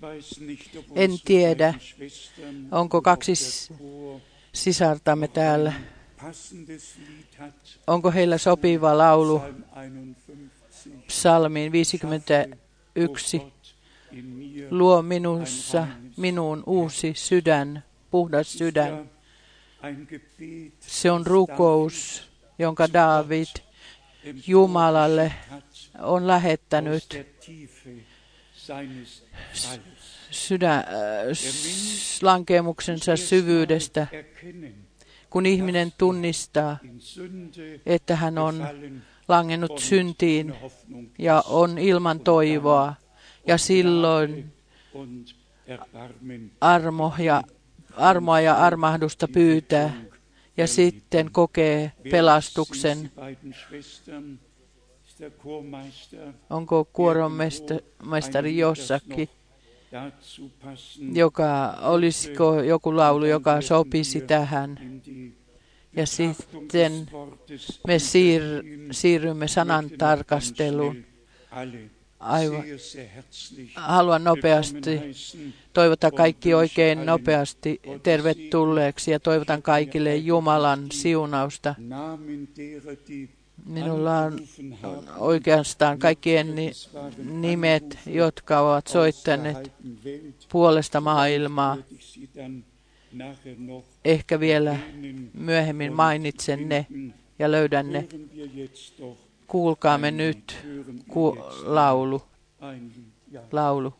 En tiedä, onko kaksi sisartamme täällä. Onko heillä sopiva laulu psalmiin 51? Luo minussa minuun uusi sydän, puhdas sydän. Se on rukous, jonka Daavid Jumalalle on lähettänyt lankeemuksensa syvyydestä, kun ihminen tunnistaa, että hän on langennut syntiin ja on ilman toivoa, ja silloin armoa ja armahdusta pyytää, ja sitten kokee pelastuksen. Onko kuoronmestari jossakin, olisiko joku laulu, joka sopisi tähän? Ja sitten me siirrymme sanan tarkasteluun. Aivan. Haluan nopeasti toivottaa kaikki oikein nopeasti tervetulleeksi ja toivotan kaikille Jumalan siunausta. Minulla on oikeastaan kaikkien nimet, jotka ovat soittaneet puolesta maailmaa. Ehkä vielä myöhemmin mainitsen ne ja löydän ne. Kuulkaamme nyt laulu.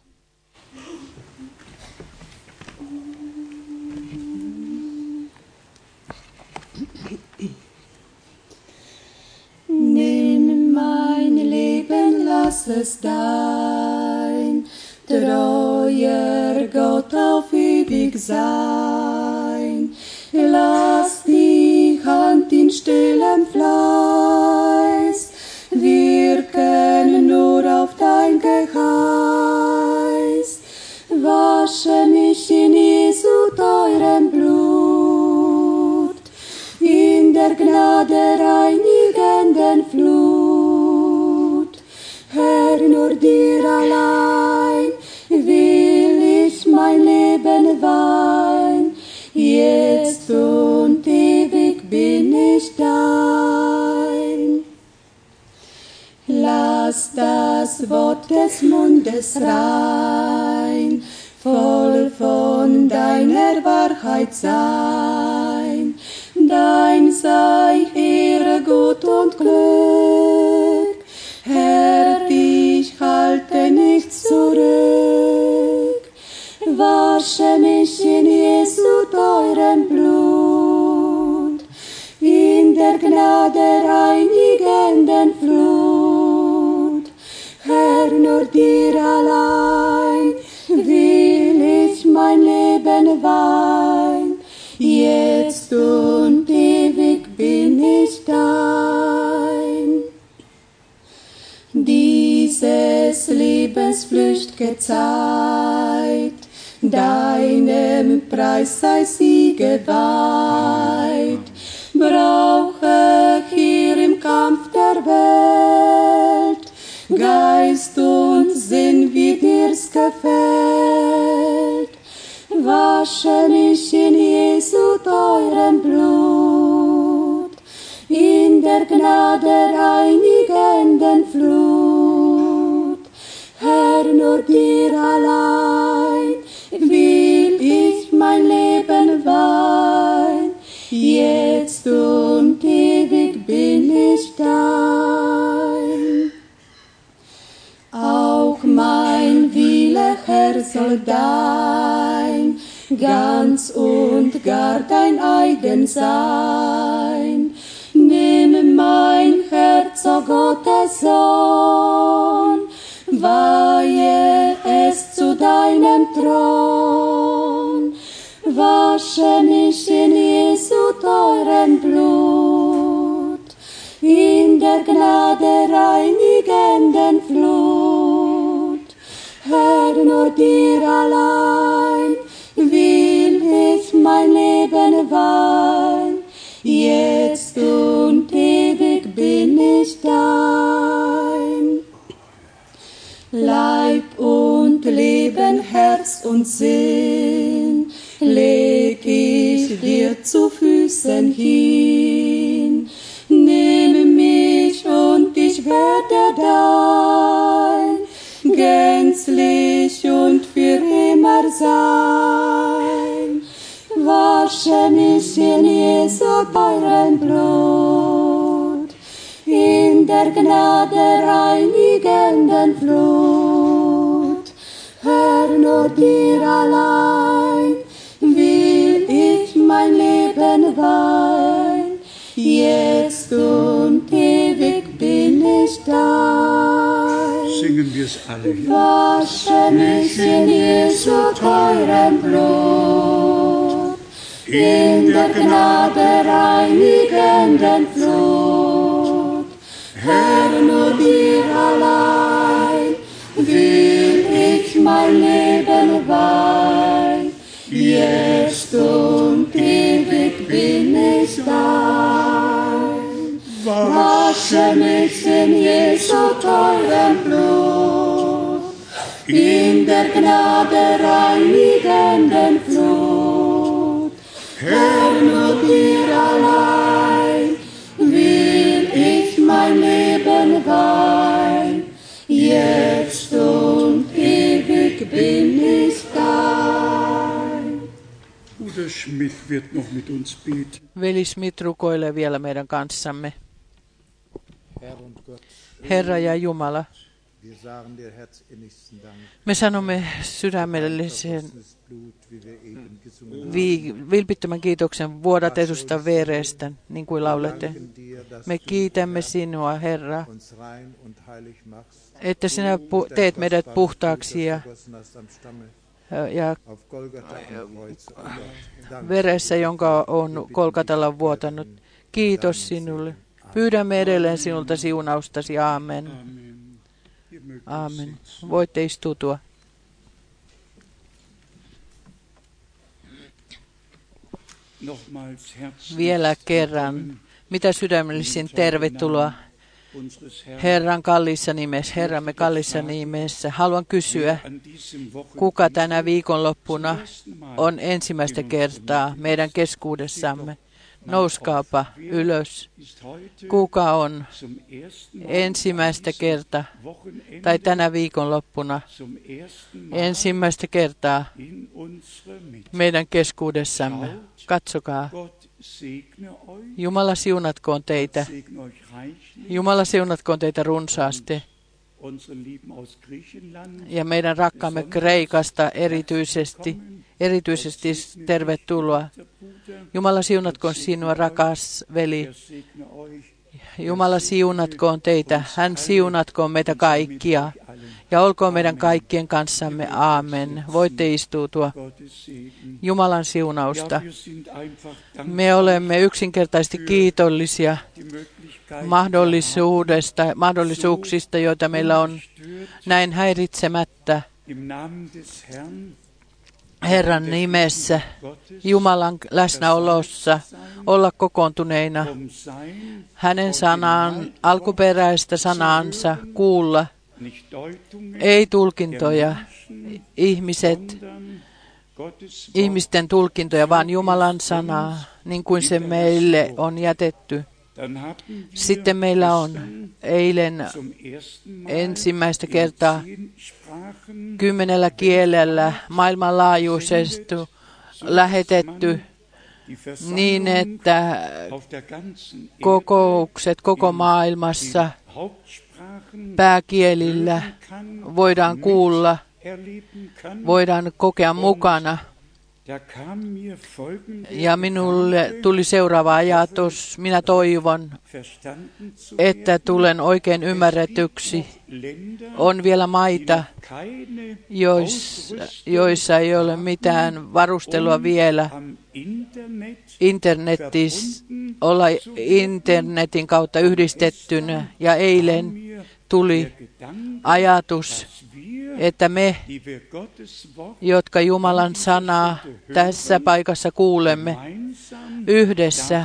Nimm mein Leben, lass es dein treuer Gott auf ewig sein. Lass die Hand in stillem Fleiß wirken nur auf dein Geheiß. Wasche mich in Jesu teurem Blut, in der Gnade reinigenden Flut. Herr, nur dir allein will ich mein Leben weihen, jetzt und ewig bin ich dein. Lass das Wort des Mundes rein, voll von deiner Wahrheit sein. Dein sei Ehre, Gut und Glück, Herr, ich halte nicht zurück. Wasche mich in Jesu teurem Blut, in der Gnade reinigenden Flut. Herr, nur dir allein will ich mein Leben weihen, jetzt und ewig bin ich dein. Dieses lebensflücht'ge Zeit, deinem Preis sei sie geweiht. Brauche hier im Kampf der Welt Geist und Sinn, wie dir's gefällt. Wasche mich in Jesu teurem Blut, in der Gnade reinigenden Flut. Herr, nur dir allein will ich mein Leben weihen, jetzt und ewig bin ich dein. Auch mein Wille, Herr, soll dein, ganz und gar dein eigen sein. Nimm mein Herz, o Gottes Sohn, weihe es zu deinem Thron. Wasche mich in Jesu teurem Blut, in der Gnade reinigenden Flut. Herr, nur dir allein will ich mein Leben weihen, jetzt und ewig bin ich dein. Leib und und Leben, Herz und Sinn leg ich dir zu Füßen hin. Nehme mich und ich werde dein, gänzlich und für immer sein. Wasche mich in Jesu teurem Blut, in der Gnade reinigenden Flut. Herr, nur dir allein will ich mein Leben weihen, jetzt und ewig bin ich dein. Singen wir es alle. Wasche mich in Jesu teurem Blut, in der Gnade reinigenden Flut. Herr, nur dir allein will ich mein Leben weihen, jetzt und ewig bin ich dein. Wasche mich in Jesu teurem Blut, in der Gnade reinigenden Flut. Herr, nur dir allein will ich mein Leben weihen, jetzt und ewig bin ich dein. Bruder Schmidt wird noch mit uns beten. Veli Smith rukoilee vielä meidän kanssamme. Herra ja Jumala, me sanomme sydämellisen vilpittömän kiitoksen vuodatetusta verestä, niin kuin laulette. Me kiitämme sinua, Herra, että sinä teet meidät puhtaaksi ja veressä, jonka on Golgatalla vuotanut. Kiitos sinulle. Pyydämme edelleen sinulta siunaustasi. Aamen. Aamen. Voitte istutua. Vielä kerran. Mitä sydämellisin tervetuloa Herran kallissa nimessä, Herramme kallissa nimessä. Haluan kysyä, kuka tänä viikonloppuna on ensimmäistä kertaa meidän keskuudessamme? Nouskaapa ylös. Kuka on ensimmäistä kertaa tai tänä viikonloppuna ensimmäistä kertaa meidän keskuudessamme? Katsokaa. Jumala siunatkoon teitä. Jumala siunatkoon teitä runsaasti. Ja meidän rakkaamme Kreikasta erityisesti tervetuloa. Jumala siunatkoon sinua, rakas veli. Jumala siunatkoon teitä. Hän siunatkoon meitä kaikkia. Ja olkoon meidän kaikkien kanssamme. Aamen. Voitte istuutua. Jumalan siunausta. Me olemme yksinkertaisesti kiitollisia mahdollisuuksista, joita meillä on näin häiritsemättä Herran nimessä, Jumalan läsnäolossa, olla kokoontuneina, hänen alkuperäistä sanaansa kuulla, ei tulkintoja, ihmisten tulkintoja, vaan Jumalan sanaa, niin kuin se meille on jätetty. Sitten meillä on eilen ensimmäistä kertaa 10 kielellä maailmanlaajuisesti lähetetty niin, että kokoukset koko maailmassa pääkielillä voidaan kuulla, voidaan kokea mukana. Ja minulle tuli seuraava ajatus. Minä toivon, että tulen oikein ymmärretyksi. On vielä maita, joissa ei ole mitään varustelua vielä olla internetin kautta yhdistettynä. Ja eilen tuli ajatus, että me, jotka Jumalan sanaa tässä paikassa kuulemme, yhdessä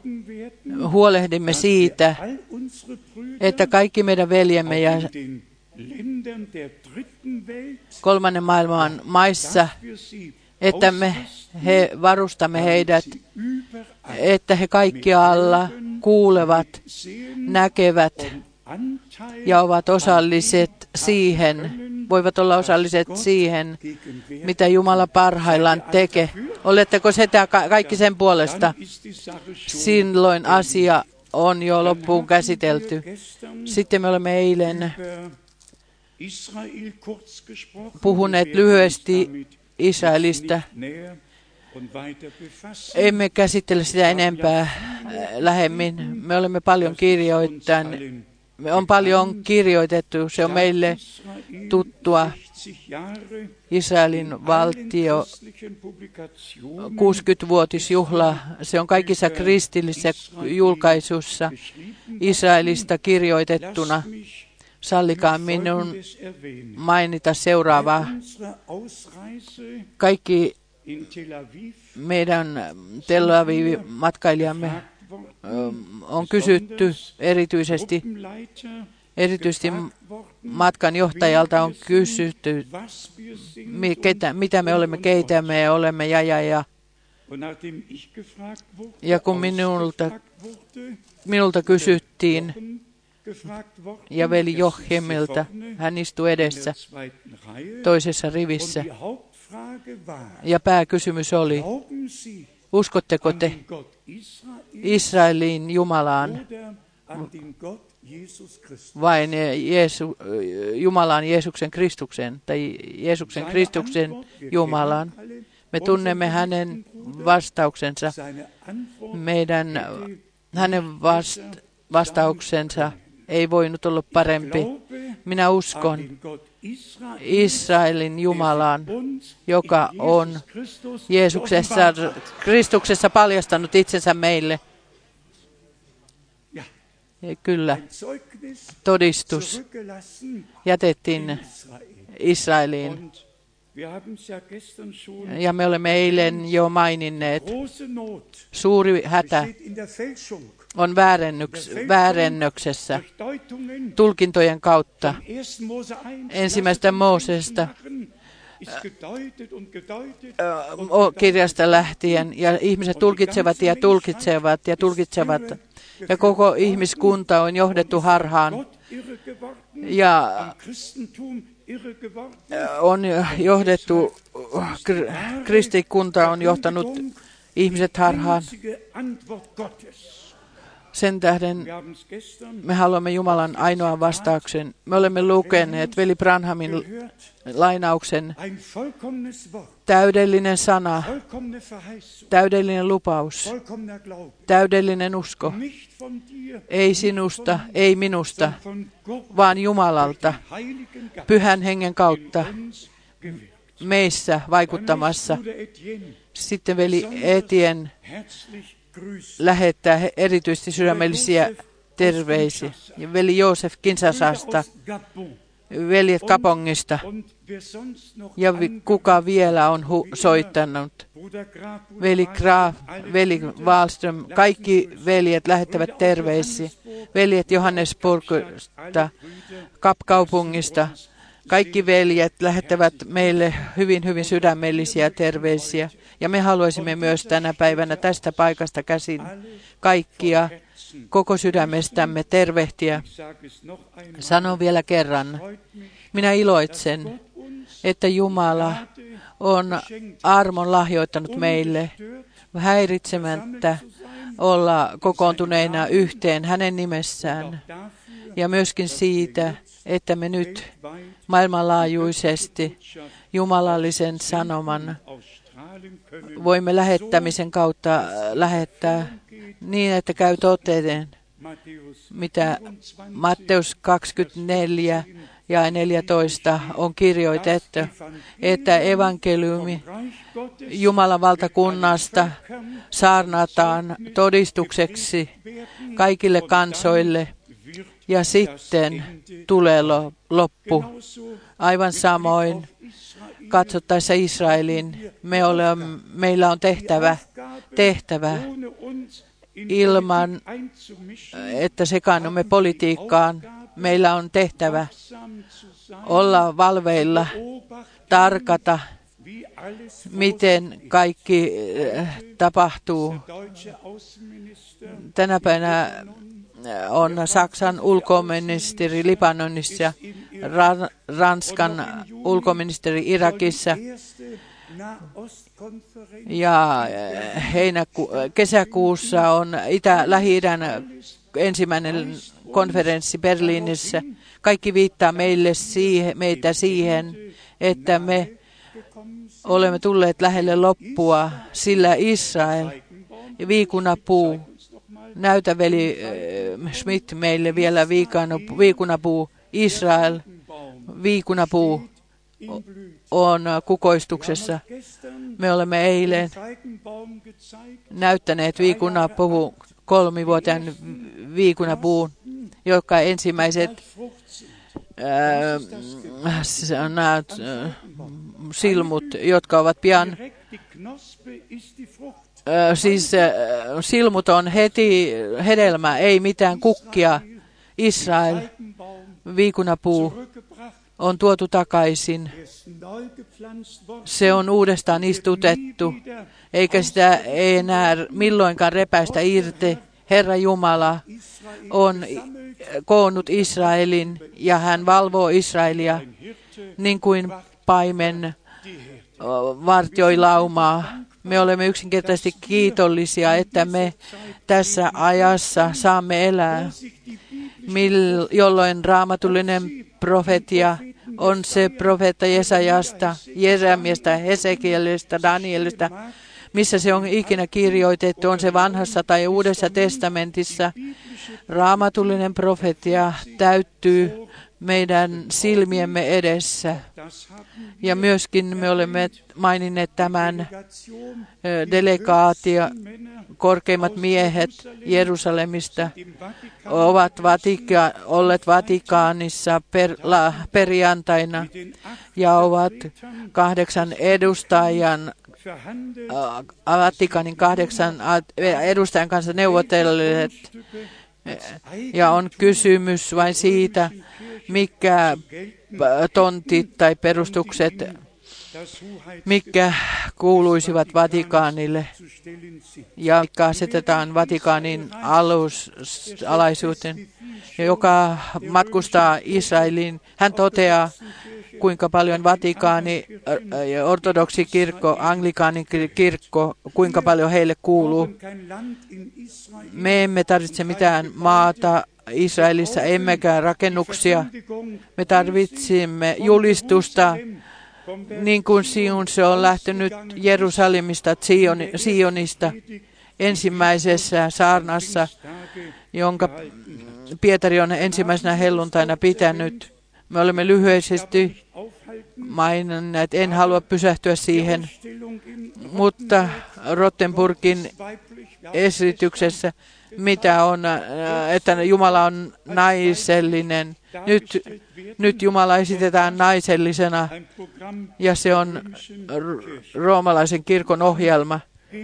huolehdimme siitä, että kaikki meidän veljemme ja kolmannen maailman maissa, että me varustamme heidät, että he kaikkialla kuulevat, näkevät ja ovat osalliset siihen, voivat olla osalliset siihen, mitä Jumala parhaillaan tekee. Oletteko sitä kaikki sen puolesta? Silloin asia on jo loppuun käsitelty. Sitten me olemme eilen puhuneet lyhyesti Israelista. Emme käsittele sitä enempää lähemmin. Me olemme paljon on paljon kirjoitettu, se on meille tuttua. Israelin valtio 60-vuotisjuhla, se on kaikissa kristillisissä julkaisuissa Israelista kirjoitettuna. Sallikaa minun mainita seuraavaa. Kaikki meidän Tel Avivin matkailijamme on kysytty erityisesti matkan johtajalta on kysytty, mitä me olemme, keitä me olemme ja kun minulta kysyttiin ja veli Jochimilta, hän istui edessä toisessa rivissä ja pääkysymys oli, uskotteko te Israelin Jumalaan vai Jumalaan Jeesuksen Kristuksen tai Jeesuksen Kristuksen Jumalaan? Me tunnemme hänen vastauksensa. Hänen vastauksensa ei voinut olla parempi. Minä uskon Israelin Jumalaan, joka on Kristuksessa paljastanut itsensä meille. Kyllä, todistus jätettiin Israeliin. Ja me olemme eilen jo maininneet, suuri hätä on väärennöksessä tulkintojen kautta. Ensimmäistä Moosesta kirjasta lähtien, ja ihmiset tulkitsevat ja tulkitsevat ja tulkitsevat, ja koko ihmiskunta on johdettu harhaan, ja on johdettu, kristikunta on johtanut ihmiset harhaan. Sen tähden me haluamme Jumalan ainoan vastauksen. Me olemme lukeneet veli Branhamin lainauksen, täydellinen sana, täydellinen lupaus, täydellinen usko, ei sinusta, ei minusta, vaan Jumalalta, Pyhän Hengen kautta, meissä vaikuttamassa. Sitten veli Etienne lähettää erityisesti sydämellisiä terveisiä. Ja veli Joosef Kinsasasta, veljet Kapongista ja kuka vielä on soittanut. Veli Graf, veli Wallström, kaikki veljet lähettävät terveisiä. Veljet Johannesburgista, Kapkaupungista, kaikki veljet lähettävät meille hyvin, hyvin sydämellisiä terveisiä. Ja me haluaisimme myös tänä päivänä tästä paikasta käsin kaikkia koko sydämestämme tervehtiä. Sanon vielä kerran, minä iloitsen, että Jumala on armon lahjoittanut meille häiritsemättä olla kokoontuneina yhteen hänen nimessään. Ja myöskin siitä, että me nyt maailmanlaajuisesti jumalallisen sanoman voimme lähettämisen kautta lähettää niin, että käy toteen, mitä Matteus 24 ja 14 on kirjoitettu, että evankeliumi Jumalan valtakunnasta saarnataan todistukseksi kaikille kansoille ja sitten tulee loppu. Aivan samoin katsottaessa Israelin, meillä on tehtävä ilman, että sekaannumme politiikkaan, Meillä on tehtävä olla valveilla, tarkata, miten kaikki tapahtuu. Tänä päivänä on Saksan ulkoministeri Libanonissa, Ranskan ulkoministeri Irakissa ja kesäkuussa on Lähi-idän ensimmäinen konferenssi Berliinissä. Kaikki viittaa meitä siihen, että me olemme tulleet lähelle loppua, sillä Israel, viikunapuu, näytä veli Schmidt meille vielä viikunapuu, Israel, viikunapuu on kukoistuksessa. Me olemme eilen näyttäneet viikunapuu, 3-vuotiaan viikunapuun, joka ensimmäiset silmut, jotka ovat pian, silmut on heti hedelmä, ei mitään kukkia. Israel, viikunapuu, on tuotu takaisin. Se on uudestaan istutettu, eikä sitä enää milloinkaan repäistä irti. Herra Jumala on koonnut Israelin ja hän valvoo Israelia niin kuin paimen vartioi laumaa. Me olemme yksinkertaisesti kiitollisia, että me tässä ajassa saamme elää, jolloin raamatullinen profetia on se profeetta Jesajasta, Jeremiasta, Hesekielistä, Danielista, missä se on ikinä kirjoitettu, on se vanhassa tai uudessa testamentissa. Raamatullinen profetia täyttyy meidän silmiemme edessä. Ja myöskin me olemme maininneet tämän delegaatio, korkeimmat miehet Jerusalemista ovat olleet Vatikaanissa perjantaina ja ovat 8 edustajan Vatikaanin 8 edustajan kanssa neuvotelleet. Ja on kysymys vain siitä, mikä tontit tai perustukset, mikä kuuluisivat Vatikaanille ja mikä asetetaan Vatikaanin alaisuuteen. Ja joka matkustaa Israeliin, hän toteaa, kuinka paljon Vatikaani, ortodoksi kirkko, anglikaanin kirkko, kuinka paljon heille kuuluu. Me emme tarvitse mitään maata Israelissa, emmekä rakennuksia. Me tarvitsemme julistusta, niin kuin se on lähtenyt Jerusalemista, Sionista, ensimmäisessä saarnassa, jonka Pietari on ensimmäisenä helluntaina pitänyt. Me olemme lyhyesti maininneet, en halua pysähtyä siihen, mutta Rottenburgin esityksessä, mitä on, että Jumala on naisellinen. Nyt Jumala esitetään naisellisena ja se on roomalaisen kirkon ohjelma.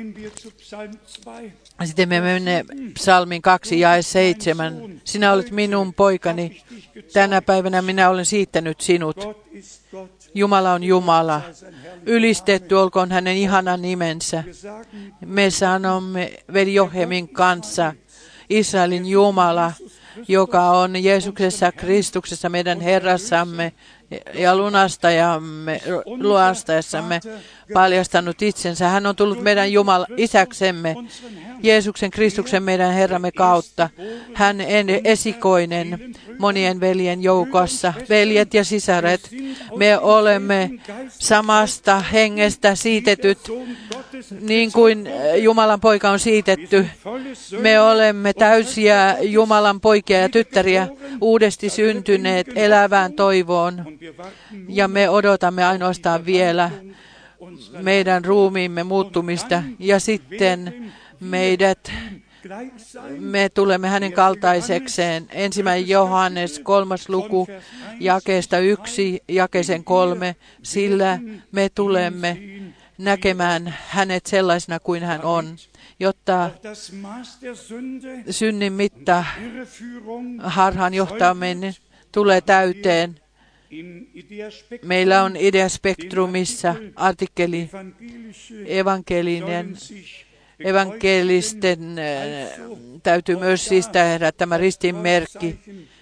Sitten me menemme psalmin 2 jae 7. Sinä olet minun poikani. Tänä päivänä minä olen siittänyt sinut. Jumala on Jumala. Ylistetty olkoon hänen ihana nimensä. Me sanomme veli Johemin kanssa, Israelin Jumala, joka on Jeesuksessa Kristuksessa meidän Herrassamme ja lunastajassamme paljastanut itsensä. Hän on tullut meidän isäksemme, Jeesuksen Kristuksen meidän Herramme kautta. Hän esikoinen monien veljen joukossa. Veljet ja sisaret, me olemme samasta hengestä siitetyt, niin kuin Jumalan poika on siitetty. Me olemme täysiä Jumalan poikia ja tyttäriä, uudesti syntyneet elävään toivoon. Ja me odotamme ainoastaan vielä meidän ruumiimme muuttumista ja sitten me tulemme hänen kaltaisekseen. 1. Johannes 3. luku jakeesta 1 jakeeseen 3, sillä me tulemme näkemään hänet sellaisena kuin hän on, jotta synnin mitta, harhaan johtaminen tulee täyteen. Meillä on Idea-spektrumissa artikkeli evankelisten täytyy myös siis tehdä tämä ristinmerkki,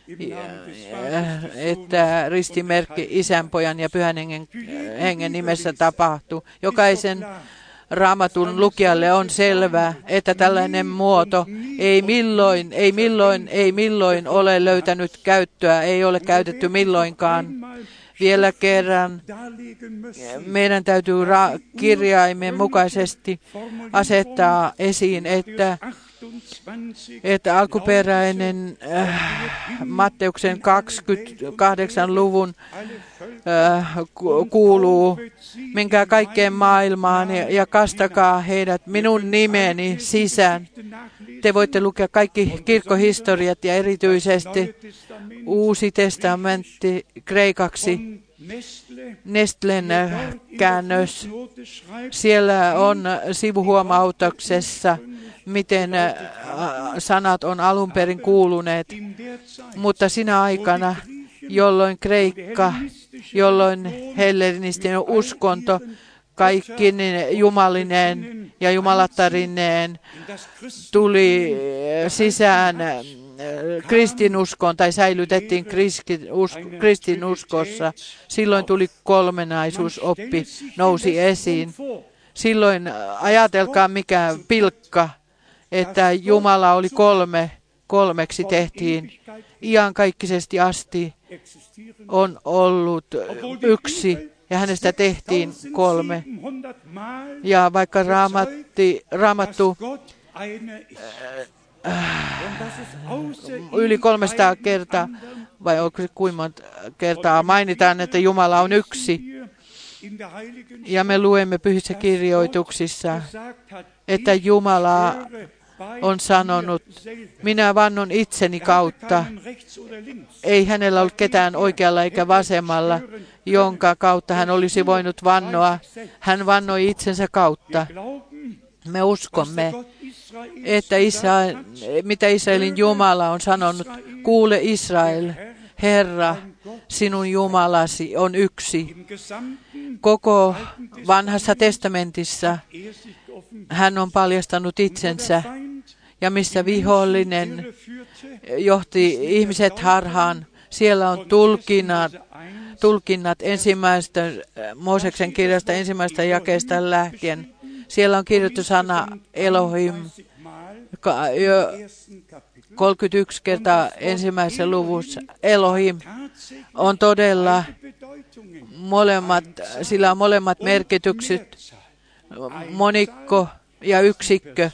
että ristinmerkki Isän, Pojan ja Pyhän Hengen nimessä tapahtuu. Jokaisen Raamatun lukijalle on selvää, että tällainen muoto ei milloin ole löytänyt käyttöä, ei ole käytetty milloinkaan. Vielä kerran meidän täytyy kirjaimen mukaisesti asettaa esiin, että alkuperäinen Matteuksen 28 luvun kuuluu, menkää kaikkeen maailmaan ja kastakaa heidät minun nimeni sisään. Te voitte lukea kaikki kirkkohistoriat ja erityisesti Uusi testamentti kreikaksi, Nestlen käännös. Siellä on sivuhuomautuksessa, miten sanat on alun perin kuuluneet, mutta sinä aikana, jolloin Kreikka, jolloin hellenistinen uskonto, kaikki jumalinen ja jumalattarineen tuli sisään kristinuskoon tai säilytettiin kristinuskossa. Silloin tuli kolmenaisuusoppi, nousi esiin. Silloin ajatelkaa mikä pilkka, että Jumala oli kolmeksi tehtiin. Iankaikkisesti asti on ollut yksi ja hänestä tehtiin kolme. Ja vaikka Raamattu yli 300 kertaa, vai onko se kuinka monta kertaa, mainitaan, että Jumala on yksi. Ja me luemme pyhissä kirjoituksissa, että Jumala on sanonut, minä vannon itseni kautta. Ei hänellä ollut ketään oikealla eikä vasemmalla, jonka kautta hän olisi voinut vannoa. Hän vannoi itsensä kautta. Me uskomme, että mitä Israelin Jumala on sanonut, kuule Israel, Herra, sinun Jumalasi on yksi. Koko vanhassa testamentissa hän on paljastanut itsensä, ja missä vihollinen johti ihmiset harhaan, siellä on tulkinnat ensimmäistä Mooseksen kirjasta ensimmäistä jakeesta lähtien. Siellä on kirjoitettu sana Elohim 31 kertaa ensimmäisessä luvussa. Elohim on todella sillä on molemmat merkitykset, monikko ja yksikkö.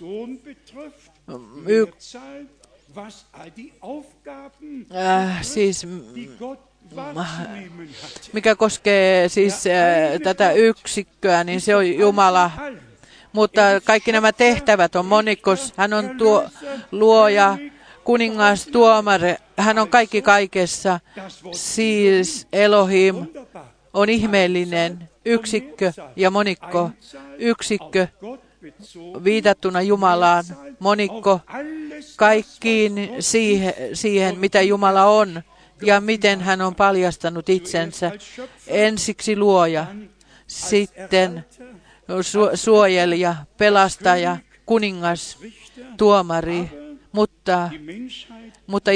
Mikä koskee siis tätä yksikköä, niin se on Jumala. Mutta kaikki nämä tehtävät on monikkos. Hän on luoja, kuningas, tuomari. Hän on kaikki kaikessa. Siis Elohim on ihmeellinen yksikkö ja monikko. Yksikkö viitattuna Jumalaan, monikko kaikkiin siihen, mitä Jumala on ja miten hän on paljastanut itsensä. Ensiksi luoja, sitten suojelija, pelastaja, kuningas, tuomari, mutta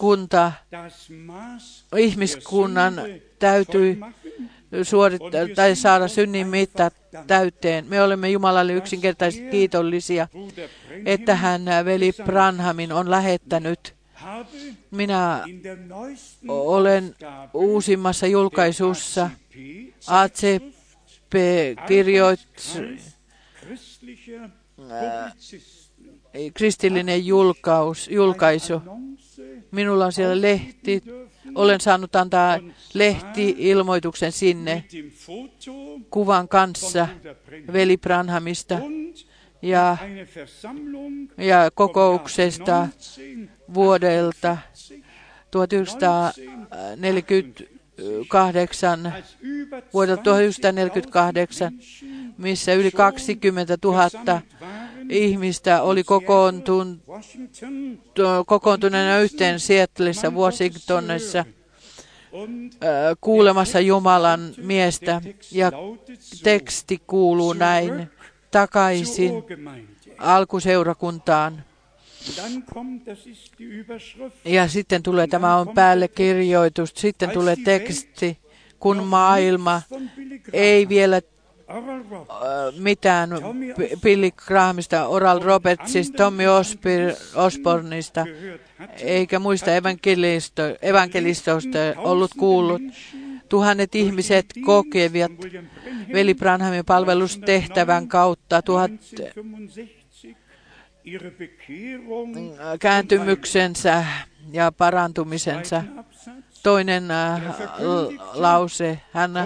ihmiskunnan täytyy suorittaa tai saada synnin mitta täyteen. Me olemme Jumalalle yksinkertaisesti kiitollisia, että hän veli Branhamin on lähettänyt. Minä olen uusimmassa julkaisussa ACP kristillinen julkaisu. Minulla on siellä lehti. Olen saanut antaa lehti-ilmoituksen sinne kuvan kanssa veli Branhamista ja kokouksesta vuodelta 1940 1948, vuodelta 1948, missä yli 20 000 ihmistä oli kokoontuneena yhteen Seattleissa, Washingtonissa, kuulemassa Jumalan miestä. Ja teksti kuuluu näin: takaisin alkuseurakuntaan. Ja sitten tulee, tämä on päälle kirjoitus, sitten tulee teksti, kun maailma ei vielä mitään Billy Grahamista, Oral Robertsista, Tommy Osbornista eikä muista evankelistoista ollut kuullut. Tuhannet ihmiset kokevat veli Branhamin palvelustehtävän kautta kääntymyksensä ja parantumisensa. Toinen lause,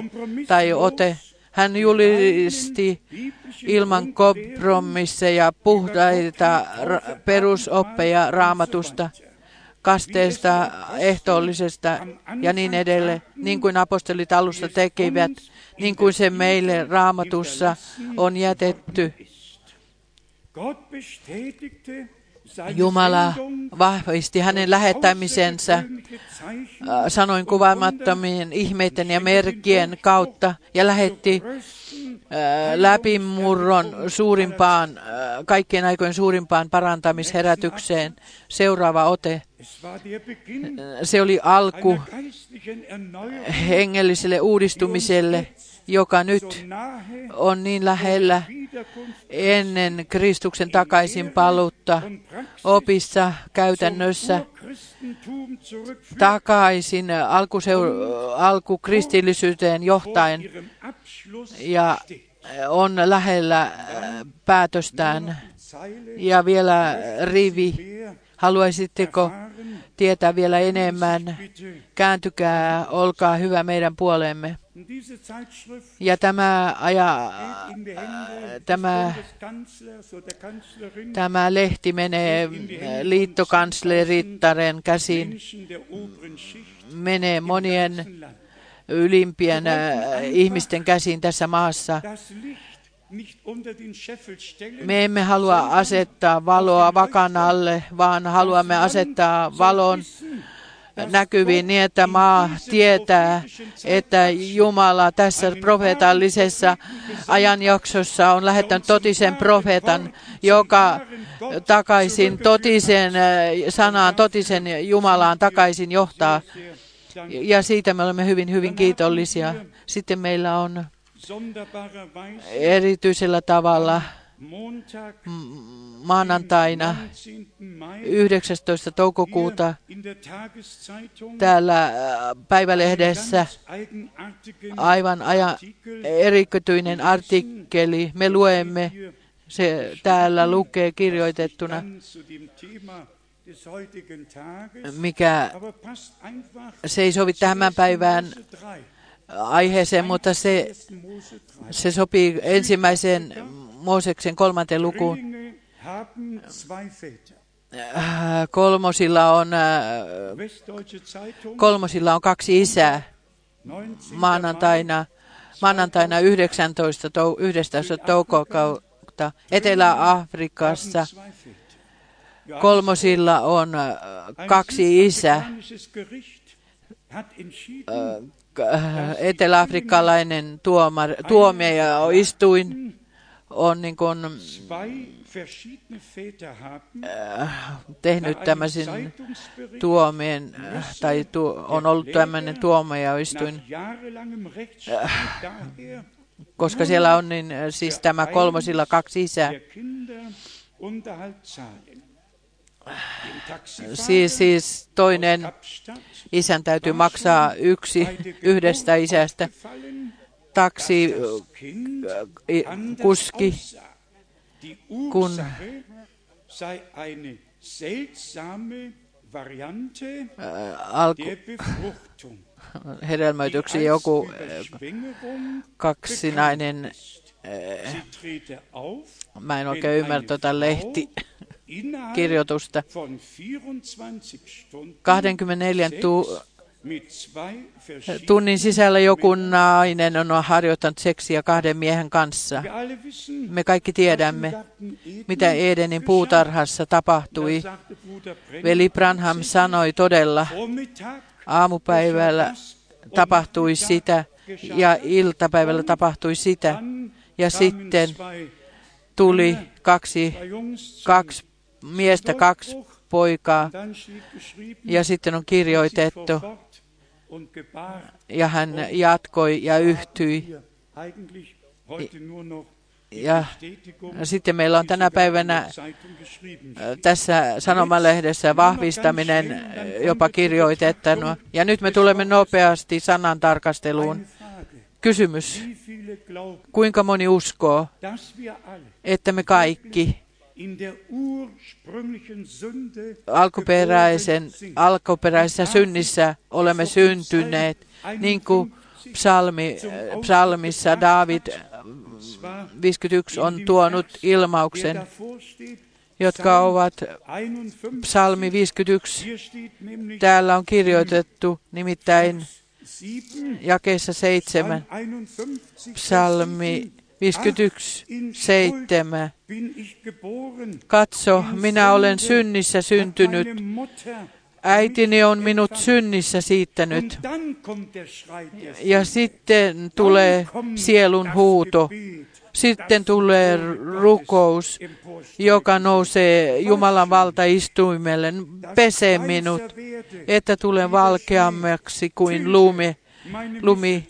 hän julisti ilman kompromisseja puhtaita perusoppeja Raamatusta, kasteesta, ehtoollisesta ja niin edelleen, niin kuin apostolit alusta tekivät, niin kuin se meille Raamatussa on jätetty. Jumala vahvisti hänen lähettämisensä sanoin kuvaamattomien ihmeiden ja merkkien kautta ja lähetti läpimurron kaikkien aikojen suurimpaan parantamisherätykseen. Seuraava ote. Se oli alku hengelliselle uudistumiselle, joka nyt on niin lähellä ennen Kristuksen takaisin paluutta opissa käytännössä takaisin alkukristillisyyteen johtaen ja on lähellä päätöstään. Ja vielä rivi. Haluaisitteko tietää vielä enemmän? Kääntykää, olkaa hyvä meidän puoleemme. Ja tämä lehti menee liittokanslerittaren käsiin, menee monien ylimpien ihmisten käsiin tässä maassa. Me emme halua asettaa valoa vakan alle, vaan haluamme asettaa valon näkyviin niin, että maa tietää, että Jumala tässä profeetallisessa ajanjaksossa on lähettänyt totisen profeetan, joka takaisin totisen sanaan, totisen Jumalaan takaisin johtaa. Ja siitä me olemme hyvin, hyvin kiitollisia. Sitten meillä on erityisellä tavalla maanantaina 19. toukokuuta täällä päivälehdessä aivan erikoinen artikkeli. Me luemme, se täällä lukee kirjoitettuna, mikä se ei sovi tämän päivän aiheeseen, mutta se sopii ensimmäiseen Mooseksen 3. lukuun. Kolmosilla on 2 isää. Maanantaina 11. toukokuuta Etelä-Afrikassa. Kolmosilla on 2 isää. Etelä-afrikkalainen tuomioistuin on niin kuin tehnyt tämmöisen tuomien, tai on ollut tämmöinen tuomioistuin, koska siellä on niin, siis tämä kolmosilla 2 isää. Siis toinen isän täytyy maksaa yhdestä isästä. Taksikuski, kun hedelmöityksi joku kaksinainen, mä en oikein ymmärrä tuota lehtikirjoitusta. 24 tunnin sisällä joku nainen on harjoittanut seksiä kahden miehen kanssa. Me kaikki tiedämme, mitä Edenin puutarhassa tapahtui. Veli Branham sanoi todella, aamupäivällä tapahtui sitä ja iltapäivällä tapahtui sitä. Ja sitten tuli kaksi miestä, kaksi poikaa. Ja sitten on kirjoitettu, ja hän jatkoi ja yhtyi. Ja sitten meillä on tänä päivänä tässä sanomalehdessä vahvistaminen jopa kirjoitettu. Ja nyt me tulemme nopeasti sanan tarkasteluun. Kysymys. Kuinka moni uskoo, että me kaikki alkuperäisessä synnissä olemme syntyneet, niin kuin psalmissa Daavid 51 on tuonut ilmauksen, jotka ovat psalmi 51. Täällä on kirjoitettu nimittäin jakeessa 7, psalmi 51, 7. Katso, minä olen synnissä syntynyt. Äitini on minut synnissä siittänyt. Ja sitten tulee sielun huuto. Sitten tulee rukous, joka nousee Jumalan valtaistuimelle. Pese minut, että tulen valkeammaksi kuin lumi.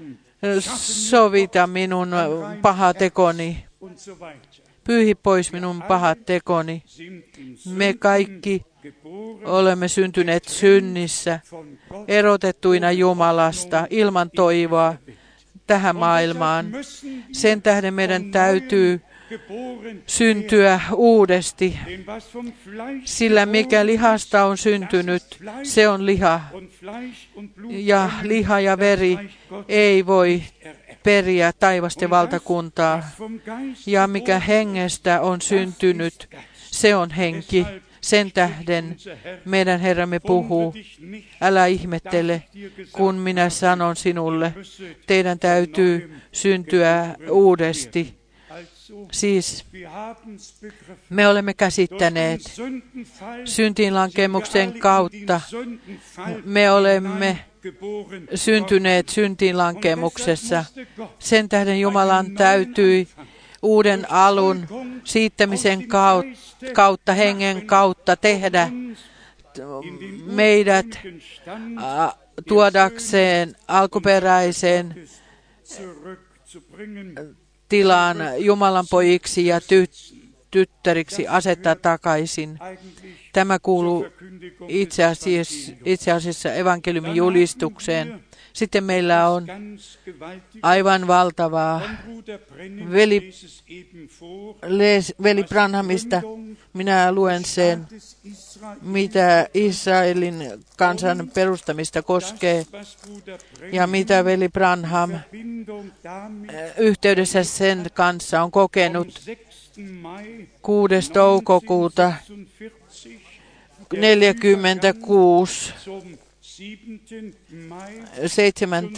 Sovita minun paha tekoni. Pyyhi pois minun pahat tekoni. Me kaikki olemme syntyneet synnissä, erotettuina Jumalasta, ilman toivoa tähän maailmaan. Sen tähden meidän täytyy syntyä uudesti, sillä mikä lihasta on syntynyt, se on liha. Ja liha ja veri ei voi periä taivasten valtakuntaa. Ja mikä hengestä on syntynyt, se on henki. Sen tähden meidän Herramme puhuu, älä ihmettele, kun minä sanon sinulle, teidän täytyy syntyä uudesti. Siis me olemme käsittäneet syntiinlankemuksen kautta, me olemme syntyneet syntiinlankemuksessa. Sen tähden Jumalan täytyi uuden alun siittämisen kautta, hengen kautta tehdä meidät tuodakseen alkuperäiseen tilaan Jumalan pojiksi ja tyttäriksi asettaa takaisin. Tämä kuuluu itse asiassa evankeliumin julistukseen. Sitten meillä on aivan valtavaa veli Branhamista. Minä luen sen, mitä Israelin kansan perustamista koskee ja mitä veli Branham yhteydessä sen kanssa on kokenut 6. toukokuuta 1946 7.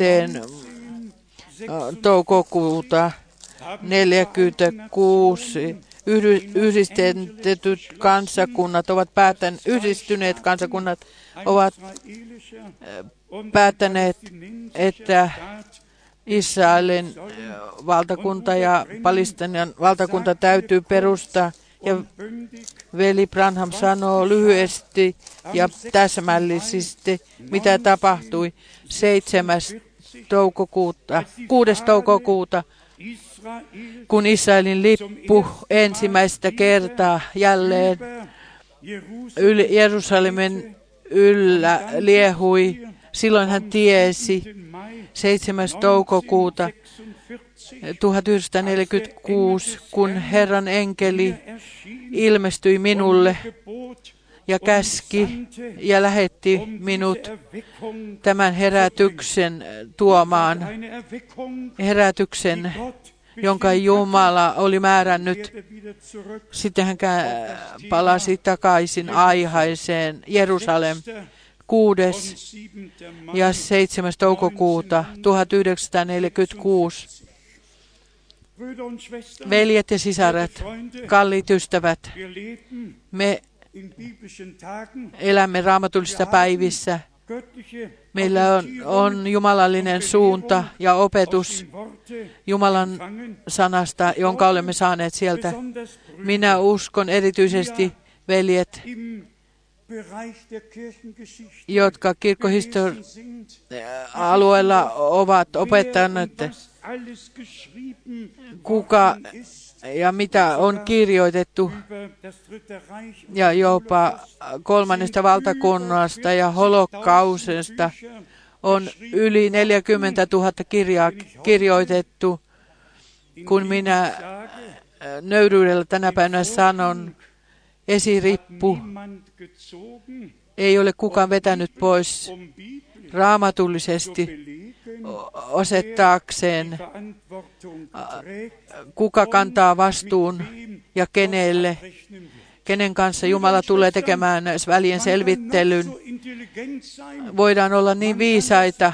toukokuuta 1946 yhdistetyt kansakunnat ovat yhdistyneet kansakunnat ovat päättäneet, että Israelin valtakunta ja Palestiinan valtakunta täytyy perustaa. Ja veli Branham sanoo lyhyesti ja täsmällisesti, mitä tapahtui 6. toukokuuta, kun Israelin lippu ensimmäistä kertaa jälleen Jerusalemin yllä liehui. Silloin hän tiesi 7. toukokuuta 1946, kun Herran enkeli ilmestyi minulle ja käski ja lähetti minut tämän herätyksen tuomaan. Herätyksen, jonka Jumala oli määrännyt. Sitten hän palasi takaisin aihaiseen Jerusalem. 6. ja 7. toukokuuta 1946. Veljet ja sisaret, kalliit ystävät, me elämme raamatullisissa päivissä. Meillä on jumalallinen suunta ja opetus Jumalan sanasta, jonka olemme saaneet sieltä. Minä uskon erityisesti, veljet, jotka kirkkohistoria-alueella ovat opettaneet, kuka ja mitä on kirjoitettu, ja jopa kolmannesta valtakunnasta ja holokausesta on yli 40 000 kirjaa kirjoitettu. Kun minä nöyryydellä tänä päivänä sanon, esirippu ei ole kukaan vetänyt pois raamatullisesti osoittaakseen, kuka kantaa vastuun ja kenelle, kenen kanssa Jumala tulee tekemään välien selvittelyn. Voidaan olla niin viisaita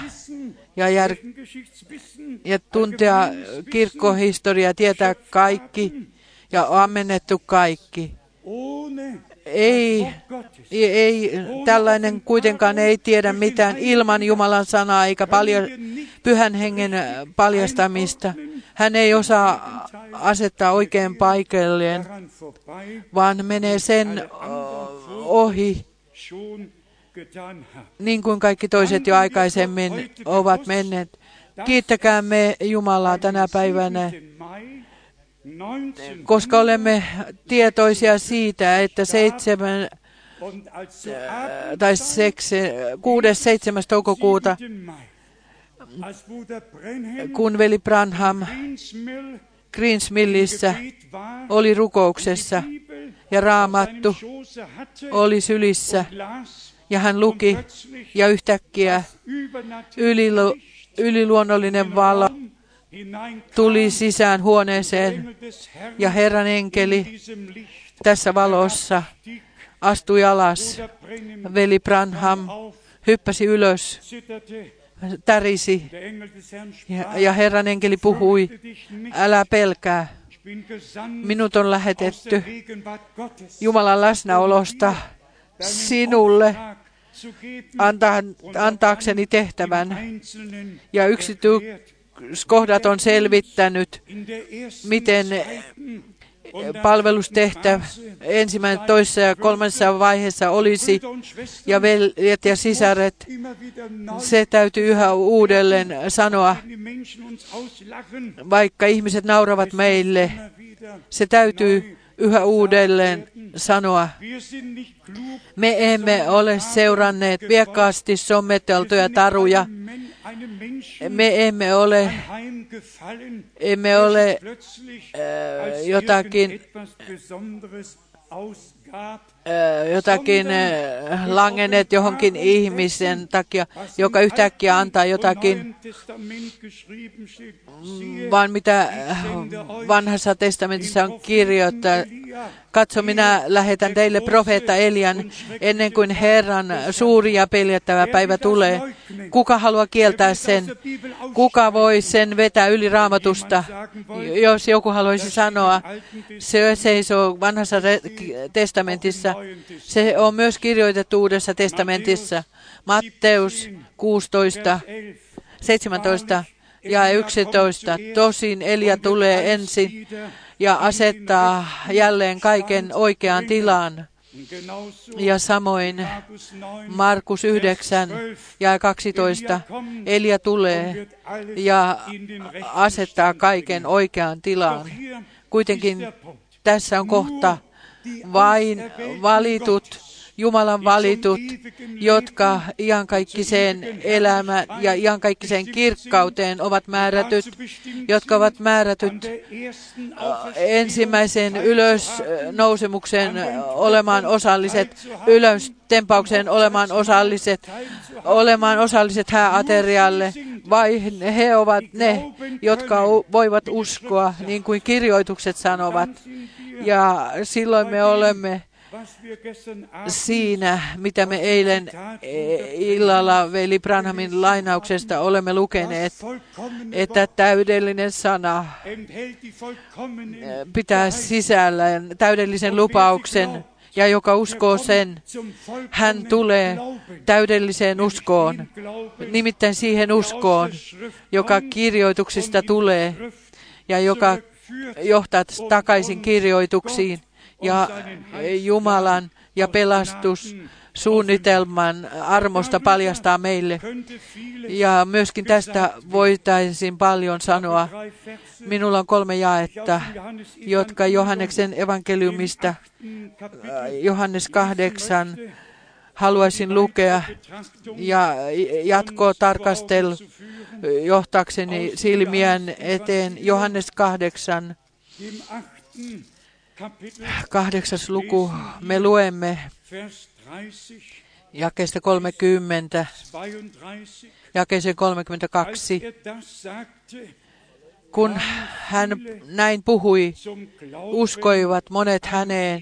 ja tuntea kirkkohistoriaa, tietää kaikki ja on ammennettu kaikki. Ei, tällainen kuitenkaan ei tiedä mitään ilman Jumalan sanaa eikä Pyhän Hengen paljastamista. Hän ei osaa asettaa oikein paikalleen, vaan menee sen ohi, niin kuin kaikki toiset jo aikaisemmin ovat menneet. Kiittäkäämme Jumalaa tänä päivänä, koska olemme tietoisia siitä, että 6.7. toukokuuta, kun veli Branham Greensmillissä oli rukouksessa ja Raamattu oli sylissä ja hän luki ja yhtäkkiä yliluonnollinen valo tuli sisään huoneeseen ja Herran enkeli tässä valossa astui alas. Veli Branham hyppäsi ylös, tärisi ja Herran enkeli puhui, älä pelkää. Minut on lähetetty Jumalan läsnäolosta sinulle antaakseni tehtävän. Ja yksityiskohdat on selvittänyt, miten palvelustehtävä ensimmäinen, toisessa ja kolmannessa vaiheessa olisi, ja veljet ja sisaret, se täytyy yhä uudelleen sanoa, vaikka ihmiset nauravat meille, se täytyy yhä uudelleen sanoa. Me emme ole seuranneet viekkaasti sommeteltuja taruja. Me emme ole jotakin langenneet johonkin ihmisen takia, joka yhtäkkiä antaa jotakin, vaan mitä vanhassa testamentissa on kirjoittaa. Katso, minä lähetän teille profeetta Elian ennen kuin Herran suuri ja peljättävä päivä tulee. Kuka haluaa kieltää sen? Kuka voi sen vetää yli Raamatusta? Jos joku haluaisi sanoa, se seisoo vanhassa testamentissa. Se on myös kirjoitettu Uudessa testamentissa. Matteus 16, 17 ja 11. Tosin Elia tulee ensin ja asettaa jälleen kaiken oikeaan tilaan. Ja samoin Markus 9 ja 12. Elia tulee ja asettaa kaiken oikeaan tilaan. Kuitenkin tässä on kohta vain valitut, Jumalan valitut, jotka iankaikkiseen elämään ja iankaikkiseen kirkkauteen ovat määrätyt, jotka ovat määrätyt ensimmäiseen ylösnousemukseen olemaan osalliset, ylöstempaukseen olemaan osalliset hääaterialle, vai he ovat ne, jotka voivat uskoa, niin kuin kirjoitukset sanovat. Ja silloin me olemme siinä, mitä me eilen illalla veli Branhamin lainauksesta olemme lukeneet, että täydellinen sana pitää sisällään täydellisen lupauksen, ja joka uskoo sen, hän tulee täydelliseen uskoon, nimittäin siihen uskoon, joka kirjoituksista tulee ja joka johtaa takaisin kirjoituksiin ja Jumalan ja pelastussuunnitelman armosta paljastaa meille. Ja myöskin tästä voitaisiin paljon sanoa. Minulla on 3 jaetta, jotka Johanneksen evankeliumista, Johannes 8, haluaisin lukea ja jatkoa tarkastella johtaakseni silmiään eteen. Johannes 8, 8. luku, me luemme jakeesta 30, jakeeseen 32. Kun hän näin puhui, uskoivat monet häneen.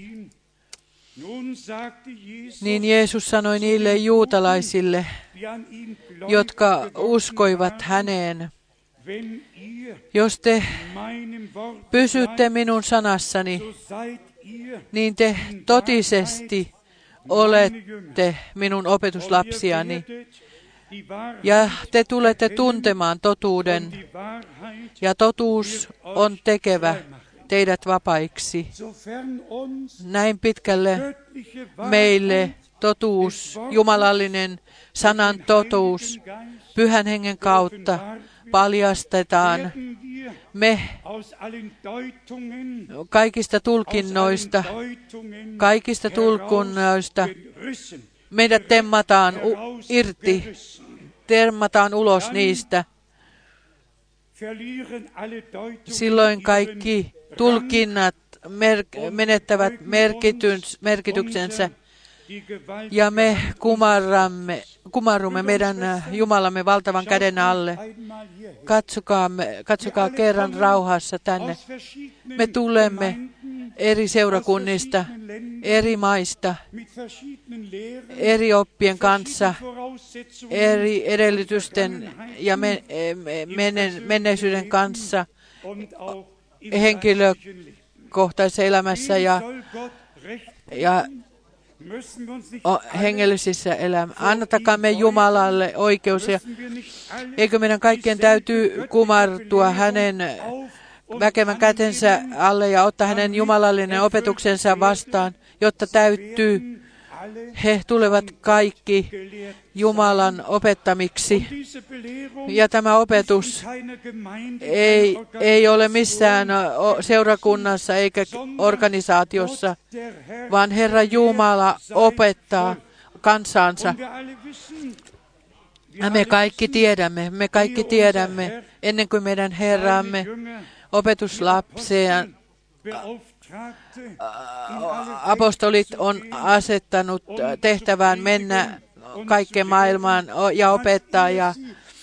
Niin Jeesus sanoi niille juutalaisille, jotka uskoivat häneen, jos te pysytte minun sanassani, niin te totisesti olette minun opetuslapsiani, ja te tulette tuntemaan totuuden, ja totuus on tekevä teidät vapaiksi. Näin pitkälle meille totuus, jumalallinen sanan totuus, Pyhän Hengen kautta paljastetaan. Me kaikista tulkinnoista, meidät temmataan irti, temmataan ulos niistä. Silloin kaikki tulkinnat menettävät merkityksensä ja me kumarrumme meidän Jumalamme valtavan käden alle. Katsokaa kerran rauhassa tänne. Me tulemme eri seurakunnista, eri maista, eri oppien kanssa, eri edellytysten ja menneisyyden kanssa henkilökohtaisessa elämässä ja hengellisissä elämässä. Antakaamme Jumalalle oikeus, ja eikö meidän kaikkien täytyy kumartua hänen väkevän kätensä alle ja ottaa hänen jumalallinen opetuksensa vastaan, jotta täyttyy. He tulevat kaikki Jumalan opettamiksi. Ja tämä opetus ei ole missään seurakunnassa eikä organisaatiossa, vaan Herra Jumala opettaa kansansa. Me kaikki tiedämme, ennen kuin meidän Herramme opetuslapsia apostolit on asettanut tehtävään mennä kaikkeen maailmaan ja opettaa, ja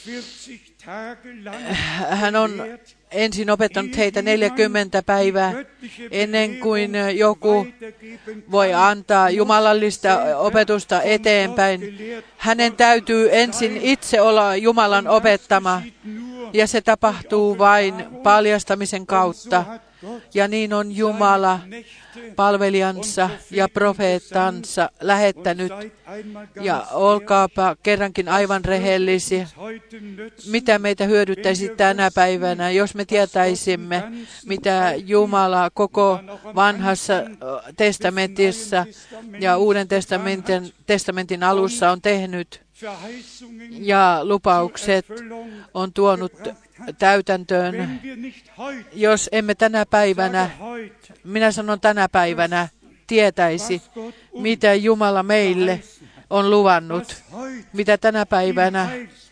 hän on ensin opettanut heitä 40 päivää ennen kuin joku voi antaa jumalallista opetusta eteenpäin. Hänen täytyy ensin itse olla Jumalan opettama, ja se tapahtuu vain paljastamisen kautta. Ja niin on Jumala palvelijansa ja profeettansa lähettänyt. Ja olkaapa kerrankin aivan rehellisiä. Mitä meitä hyödyttäisi tänä päivänä, jos me tietäisimme, mitä Jumala koko vanhassa testamentissa ja Uuden testamentin alussa on tehnyt. Ja lupaukset on tuonut täytäntöön. Jos emme tänä päivänä, minä sanon tänä päivänä, tietäisi, mitä Jumala meille on luvannut, mitä tänä päivänä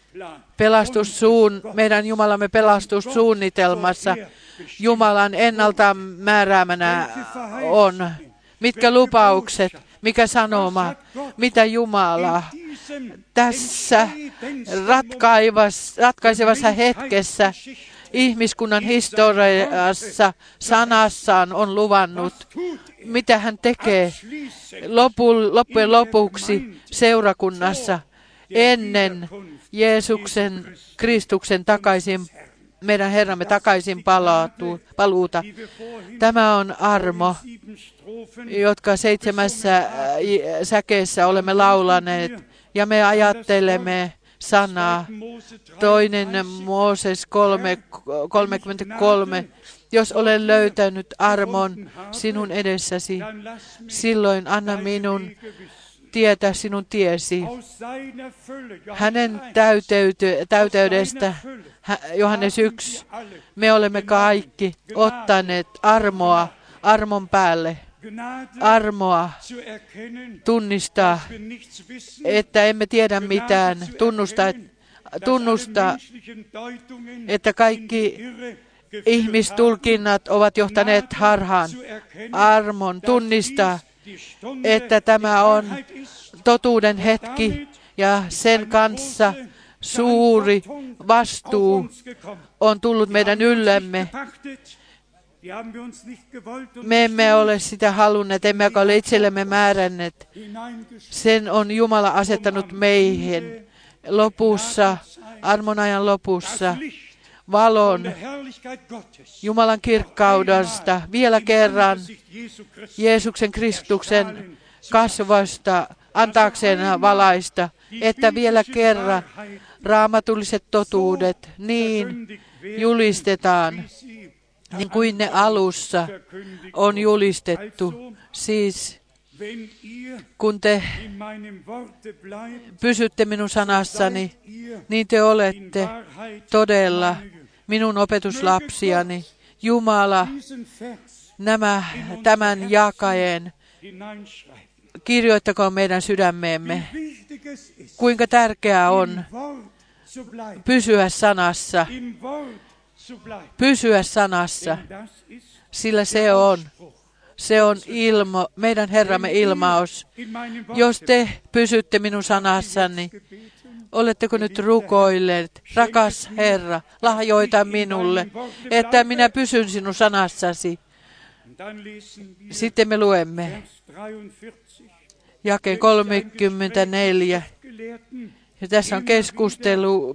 meidän Jumalamme pelastussuunnitelmassa Jumalan ennalta määräämänä on. Mitkä lupaukset, mikä sanoma, mitä Jumala tässä ratkaisevassa hetkessä ihmiskunnan historiassa sanassaan on luvannut, mitä hän tekee loppujen lopuksi seurakunnassa ennen Jeesuksen Kristuksen meidän Herramme takaisin paluuta. Tämä on armo, jotka 7 säkeessä olemme laulaneet, ja me ajattelemme sanaa. 2. Mooses 3:33. Jos olen löytänyt armon sinun edessäsi, silloin anna minun tietää sinun tiesi. Hänen täyteydestä, Johannes 1, me olemme kaikki ottaneet armon päälle. Armoa tunnistaa, että emme tiedä mitään, tunnustaa, että kaikki ihmistulkinnat ovat johtaneet harhaan. Armon tunnistaa, että tämä on totuuden hetki ja sen kanssa suuri vastuu on tullut meidän yllemme. Me emme ole sitä halunneet, emmekä ole itsellemme määränneet. Sen on Jumala asettanut meihin lopussa, armonajan lopussa, valon Jumalan kirkkaudesta vielä kerran Jeesuksen Kristuksen kasvoista antaakseen valaista, että vielä kerran raamatulliset totuudet niin julistetaan, niin kuin ne alussa on julistettu. Siis kun te pysytte minun sanassani, niin te olette todella minun opetuslapsiani. Jumala tämän jakajeen kirjoittakoon meidän sydämeemme. Kuinka tärkeää on pysyä sanassa. Pysyä sanassa, sillä se on meidän Herramme ilmaus. Jos te pysytte minun sanassani, oletteko nyt rukoilleet, rakas Herra, lahjoita minulle, että minä pysyn sinun sanassasi. Sitten me luemme jakeen 34. Ja tässä on keskustelu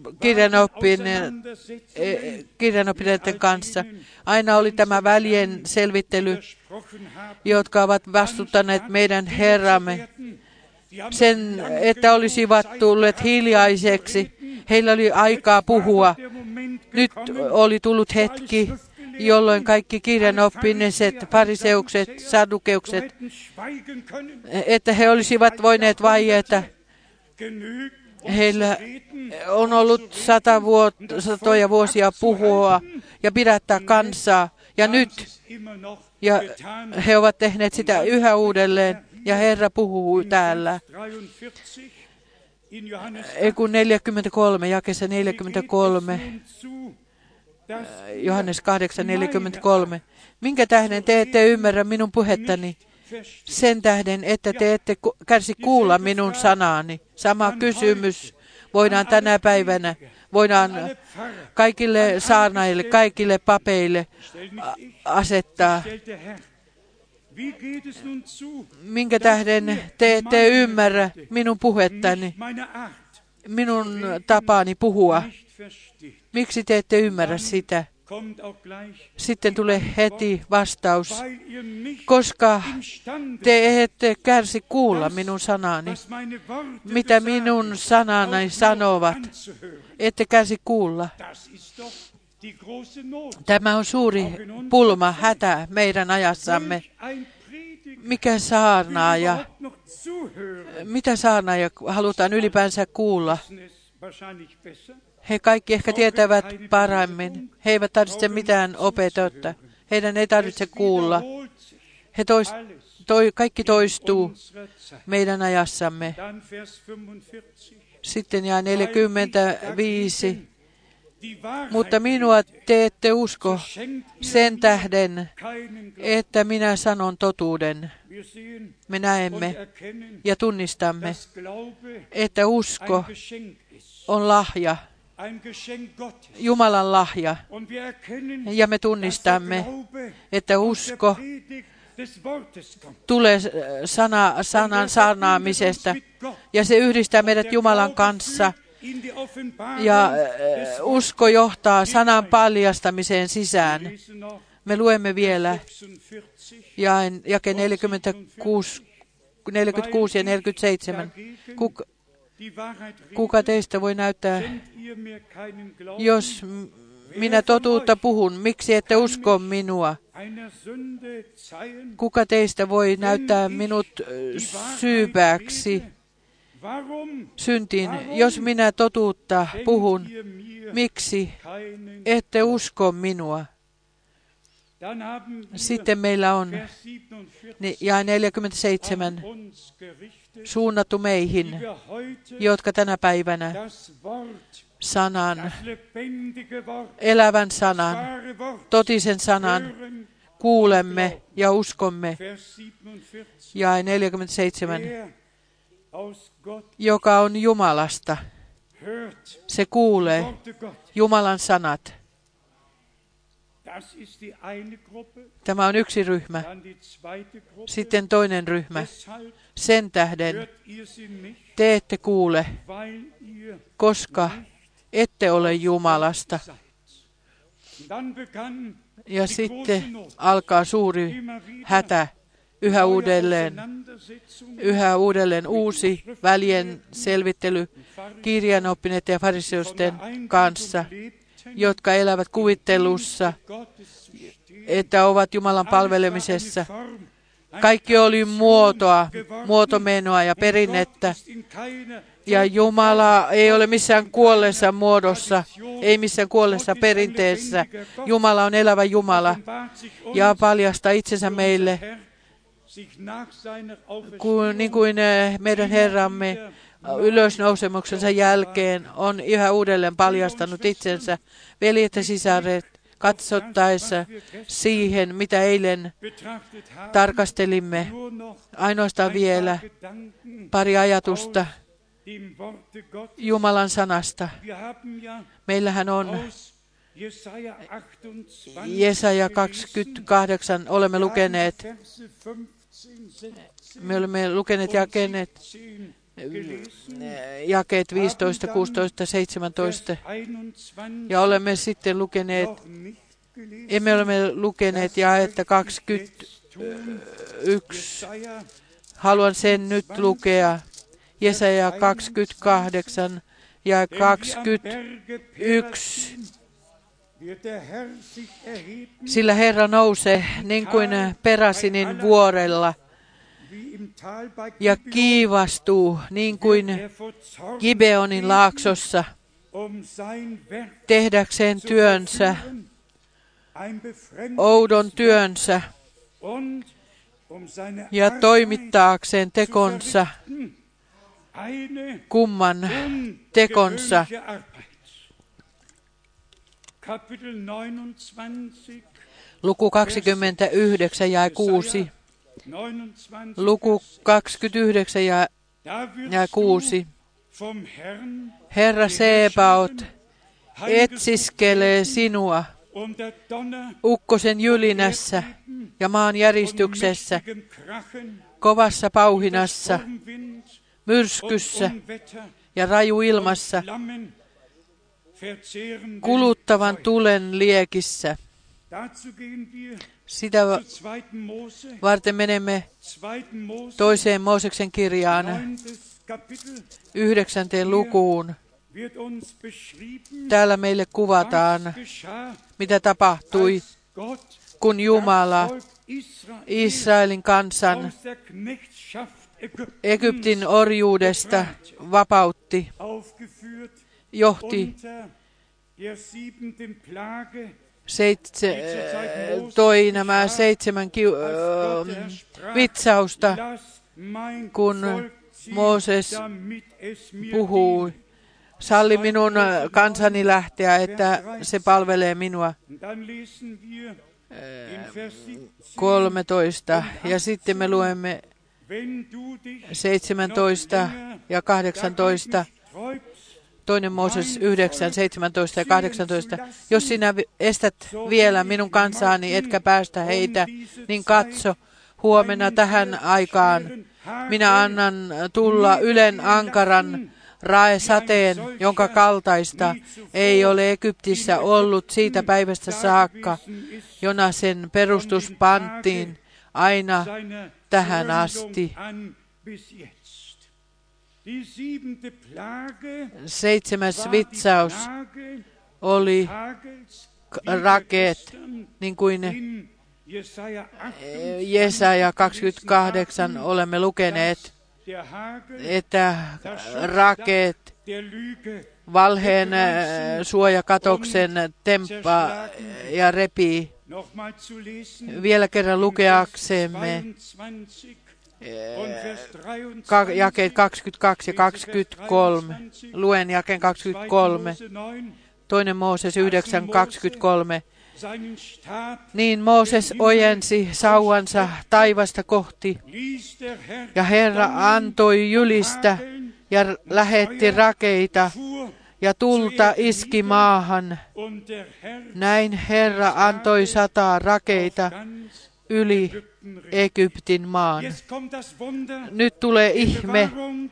kirjanoppineiden kanssa. Aina oli tämä välien selvittely, jotka ovat vastuttaneet meidän Herramme sen, että olisivat tulleet hiljaiseksi. Heillä oli aikaa puhua. Nyt oli tullut hetki, jolloin kaikki kirjanoppineet, fariseukset, sadukeukset, että he olisivat voineet vaieta. Heillä on ollut satoja vuosia puhua ja pidättää kansaa. Ja nyt he ovat tehneet sitä yhä uudelleen. Ja Herra puhuu täällä. 43, jakeessa 43. Johannes 8:43. Minkä tähden te ette ymmärrä minun puhettani? Sen tähden, että te ette kärsi kuulla minun sanaani. Sama kysymys voidaan tänä päivänä, voidaan kaikille saarnaajille, kaikille papeille asettaa. Minkä tähden te ette ymmärrä minun puhettani, minun tapaani puhua? Miksi te ette ymmärrä sitä? Sitten tulee heti vastaus, koska te ette kärsi kuulla minun sanani, mitä minun sanani sanovat, ette kärsi kuulla. Tämä on suuri pulma, hätä meidän ajassamme. Mitä saarnaaja halutaan ylipäänsä kuulla? He kaikki ehkä tietävät paremmin. He eivät tarvitse mitään opetetta. Heidän ei tarvitse kuulla. Kaikki toistuu meidän ajassamme. Sitten jää 45. Mutta minua te ette usko sen tähden, että minä sanon totuuden. Me näemme ja tunnistamme, että usko on lahja. Jumalan lahja. Ja me tunnistamme, että usko tulee sanan saarnaamisesta ja se yhdistää meidät Jumalan kanssa. Ja usko johtaa sanan paljastamiseen sisään. Me luemme vielä jake 46 ja 47. Kuka teistä voi näyttää, jos minä totuutta puhun, miksi ette usko minua? Kuka teistä voi näyttää minut syypääksi syntiin, jos minä totuutta puhun, miksi ette usko minua? Sitten meillä on jae 47 suunnattu meihin, jotka tänä päivänä sanan, elävän sanan, totisen sanan kuulemme ja uskomme. Jae 47, joka on Jumalasta. Se kuulee Jumalan sanat. Tämä on yksi ryhmä. Sitten toinen ryhmä. Sen tähden te ette kuule, koska ette ole Jumalasta. Ja sitten alkaa suuri hätä yhä uudelleen uusi väljen selvittely kirjanoppineiden ja fariseusten kanssa, jotka elävät kuvittelussa, että ovat Jumalan palvelemisessa. Kaikki oli muotomenoa ja perinnettä. Ja Jumala ei ole missään kuolleessa muodossa, ei missään kuolleessa perinteessä. Jumala on elävä Jumala ja paljastaa itsensä meille, niin kuin meidän Herramme ylösnousemuksensa jälkeen on yhä uudelleen paljastanut itsensä. Veljet ja sisaret, katsottaessa siihen, mitä eilen tarkastelimme, ainoastaan vielä pari ajatusta Jumalan sanasta. Meillähän on Jesaja 28, olemme lukeneet jakeet 15, 16, 17 ja olemme sitten emme ole lukeneet jaetta 21. Haluan sen nyt lukea. Jesaja 28 ja 21. Sillä Herra nousee niin kuin Peräsinin vuorella ja kiivastuu niin kuin Gibeonin laaksossa tehdäkseen työnsä, oudon työnsä ja toimittaakseen tekonsa, kumman tekonsa. Luku 29 ja 6. Luku 29 ja 6. Herra Sebaot etsiskelee sinua ukkosen jylinässä ja maan järistyksessä, kovassa pauhinassa, myrskyssä ja rajuilmassa, kuluttavan tulen liekissä. Sitä varten menemme toiseen Mooseksen kirjaan, 9. lukuun. Täällä meille kuvataan, mitä tapahtui, kun Jumala Israelin kansan Egyptin orjuudesta vapautti, johti, toi nämä 7 vitsausta, kun Mooses puhuu, salli minun kansani lähteä, että se palvelee minua. 13. Ja sitten me luemme 17 ja 18. 2 Mooses 9, 17 ja 18. Jos sinä estät vielä minun kansaani, etkä päästä heitä, niin katso, huomenna tähän aikaan minä annan tulla ylen ankaran raesateen, jonka kaltaista ei ole Egyptissä ollut siitä päivästä saakka, jona sen perustus pantiin aina tähän asti. 7. vitsaus oli rakeet, niin kuin Jesaja 28 olemme lukeneet, että rakeet valheen suojakatoksen temppaa ja repii. Vielä kerran lukeaksemme jakeet 22 ja 23. Luen jakeen 23. 2 Mooses 9, 23. Niin Mooses ojensi sauvansa taivasta kohti, ja Herra antoi jylistä ja lähetti rakeita, ja tulta iski maahan. Näin Herra antoi 100 rakeita yli Egyptin maan. Nyt tulee ihme,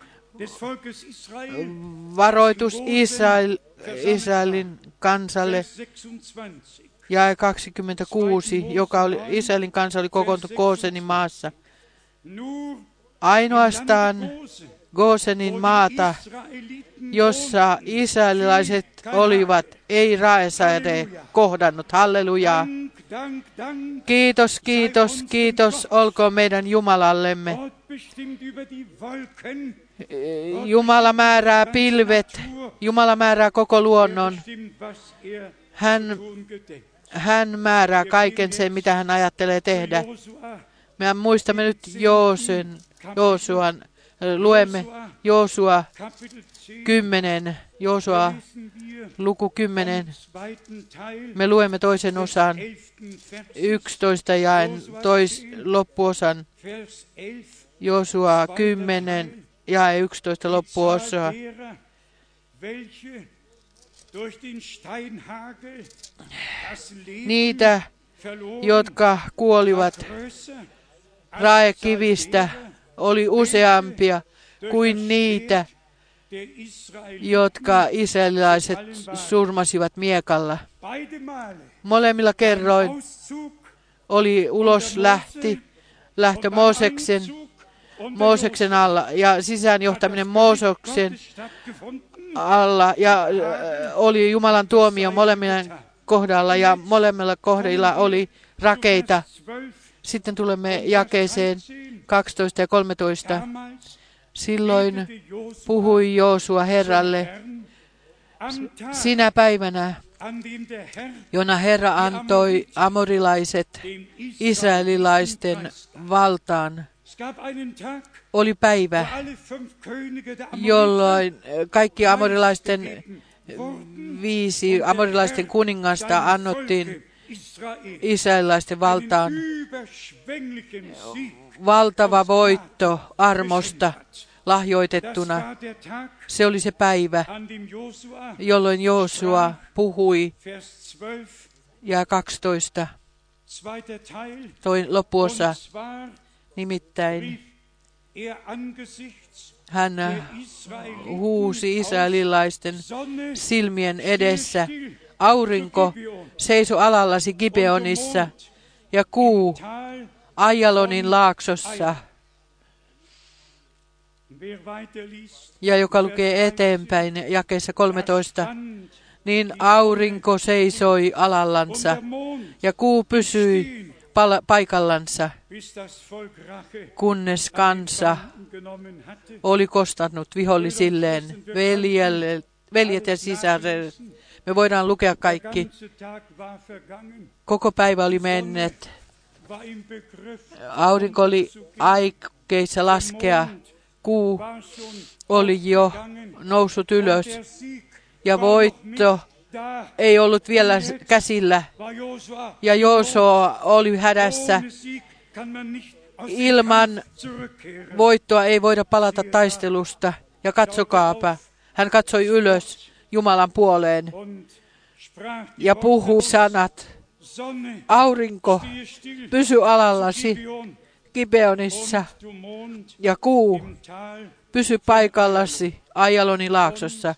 varoitus Israelin kansalle. Jae 26, joka oli, Israelin kansa oli kokoontunut Goosenin maassa. Ainoastaan Goosenin maata, jossa israelilaiset olivat, ei raesade kohdannut. Hallelujaa. Kiitos, kiitos, kiitos olkoon meidän Jumalallemme. Jumala määrää pilvet, Jumala määrää koko luonnon. Hän määrää kaiken sen, mitä hän ajattelee tehdä. Me muistamme nyt Joosuan, luemme Joosua 10, Joosua luku 10. Me luemme toisen osan, 11 jaen loppuosan, Joosua 10 jae 11 loppuosa. Niitä, jotka kuolivat raekivistä, oli useampia kuin niitä, jotka israelilaiset surmasivat miekalla. Molemmilla kerroin oli lähtö Mooseksen alla ja sisäänjohtaminen Mooseksen alla ja oli Jumalan tuomio molemmilla kohdalla ja molemmilla kohdilla oli rakeita. Sitten tulemme jakeeseen 12 ja 13. Silloin puhui Joosua Herralle, sinä päivänä, jona Herra antoi amorilaiset israelilaisten valtaan. Oli päivä, jolloin kaikki viisi amorilaisten kuningasta annottiin israelilaisten valtaan. Valtava voitto armosta lahjoitettuna. Se oli se päivä, jolloin Joosua puhui. Ja 12. Loppuosa. Nimittäin hän huusi israelilaisten silmien edessä. Aurinko seisoi alallasi Gibeonissa ja kuu Ajalonin laaksossa. Ja joka lukee eteenpäin jakeessa 13. Niin aurinko seisoi alallansa ja kuu pysyi paikallansa, kunnes kansa oli kostanut vihollisilleen, veljet ja sisaret. Me voidaan lukea kaikki. Koko päivä oli mennyt. Aurinko oli aikeissa laskea. Kuu oli jo noussut ylös. Ja voitto ei ollut vielä käsillä. Ja Joosua oli hädässä. Ilman voittoa ei voida palata taistelusta. Ja katsokaapa, Hän katsoi ylös Jumalan puoleen ja puhui sanat. Aurinko, pysy alallasi Gibeonissa, ja kuu, pysy paikallasi Aijalonin laaksossa.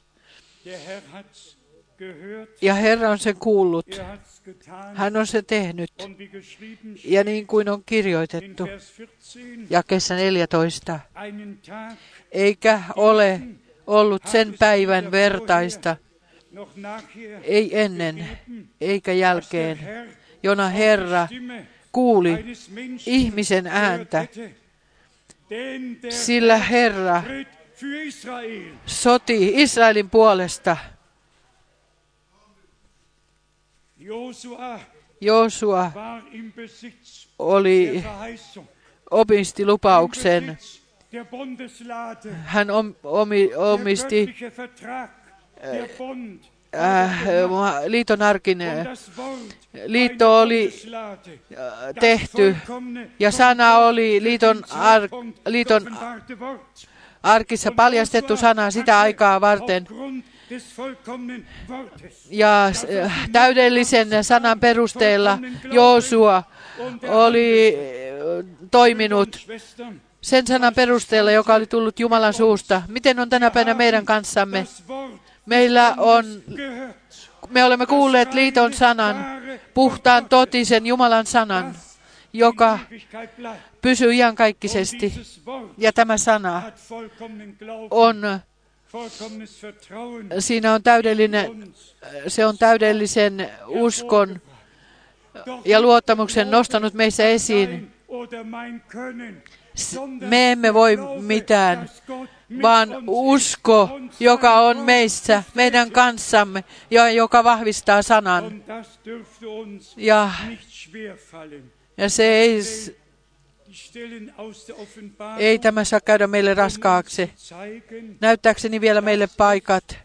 Ja Herra on sen kuullut. Hän on se tehnyt. Ja niin kuin on kirjoitettu, jakeessa 14, eikä ole ollut sen päivän vertaista, ei ennen eikä jälkeen, jona Herra kuuli ihmisen ääntä, sillä Herra soti Israelin puolesta. Joosua omisti lupauksen. Hän omisti liiton arkin. Liitto oli tehty ja sana oli liiton arkissa paljastettu sana sitä aikaa varten. Ja täydellisen sanan perusteella Joosua oli toiminut sen sanan perusteella, joka oli tullut Jumalan suusta. Miten on tänä päivänä meidän kanssamme? Me olemme kuulleet liiton sanan, puhtaan totisen Jumalan sanan, joka pysyy iankaikkisesti. Ja tämä sana siinä on täydellisen uskon ja luottamuksen nostanut meissä esiin. Me emme voi mitään, vaan usko, joka on meissä, meidän kanssamme, ja joka vahvistaa sanan. Ja se ei tämä saa käydä meille raskaaksi. Näyttääkseni vielä meille paikat,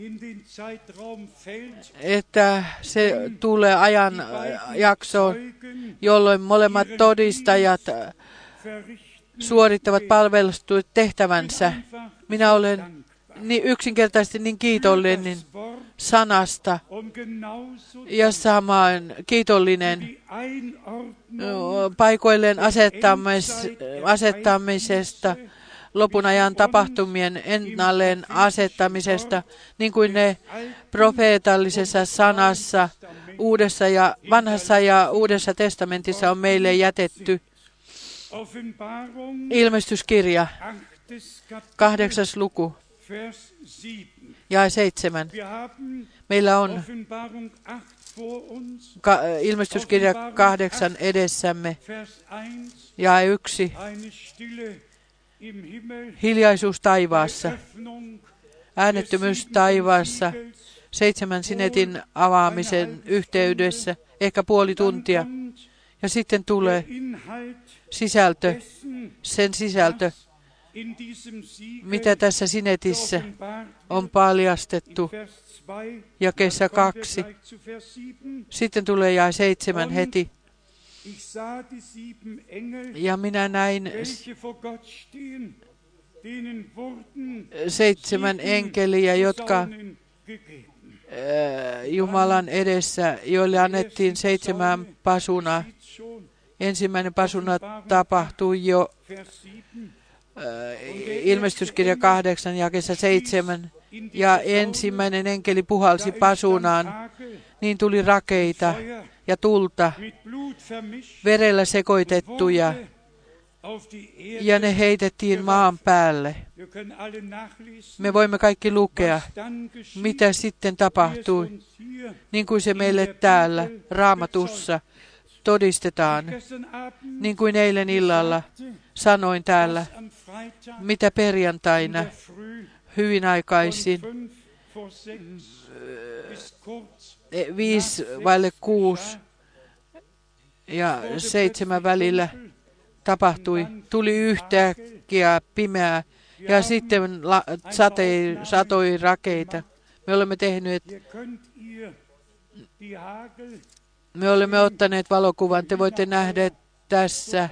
että se tulee ajan jaksoon, jolloin molemmat todistajat suorittavat palvelustyöt tehtävänsä. Minä olen yksinkertaisesti niin kiitollinen sanasta ja samaan kiitollinen paikoilleen asettamisesta, lopun ajan tapahtumien ennalleen asettamisesta, niin kuin ne profeetallisessa sanassa vanhassa ja uudessa testamentissa on meille jätetty. Ilmestyskirja, 8. luku, jae 7. Meillä on ilmestyskirja 8 edessämme, jae 1. Hiljaisuus taivaassa, äänettömyys taivaassa, 7 sinetin avaamisen yhteydessä, ehkä puoli tuntia. Ja sitten tulee sen sisältö, mitä tässä sinetissä on paljastettu, jakeessa 2. Sitten tulee jae 7 heti. Ja minä näin 7 enkeliä, jotka Jumalan edessä, joille annettiin 7 pasunaa. Ensimmäinen pasuna tapahtui jo ilmestyskirja 8 jakeessa 7. Ja ensimmäinen enkeli puhalsi pasunaan, niin tuli rakeita ja tulta, verellä sekoitettuja, ja ne heitettiin maan päälle. Me voimme kaikki lukea, mitä sitten tapahtui, niin kuin se meille täällä Raamatussa todistetaan, niin kuin eilen illalla sanoin täällä, mitä perjantaina hyvin aikaisin 5:05 ja 7 välillä tapahtui. Tuli yhtäkkiä pimeää ja sitten satoi rakeita. Me olemme ottaneet valokuvan. Te voitte nähdä tässä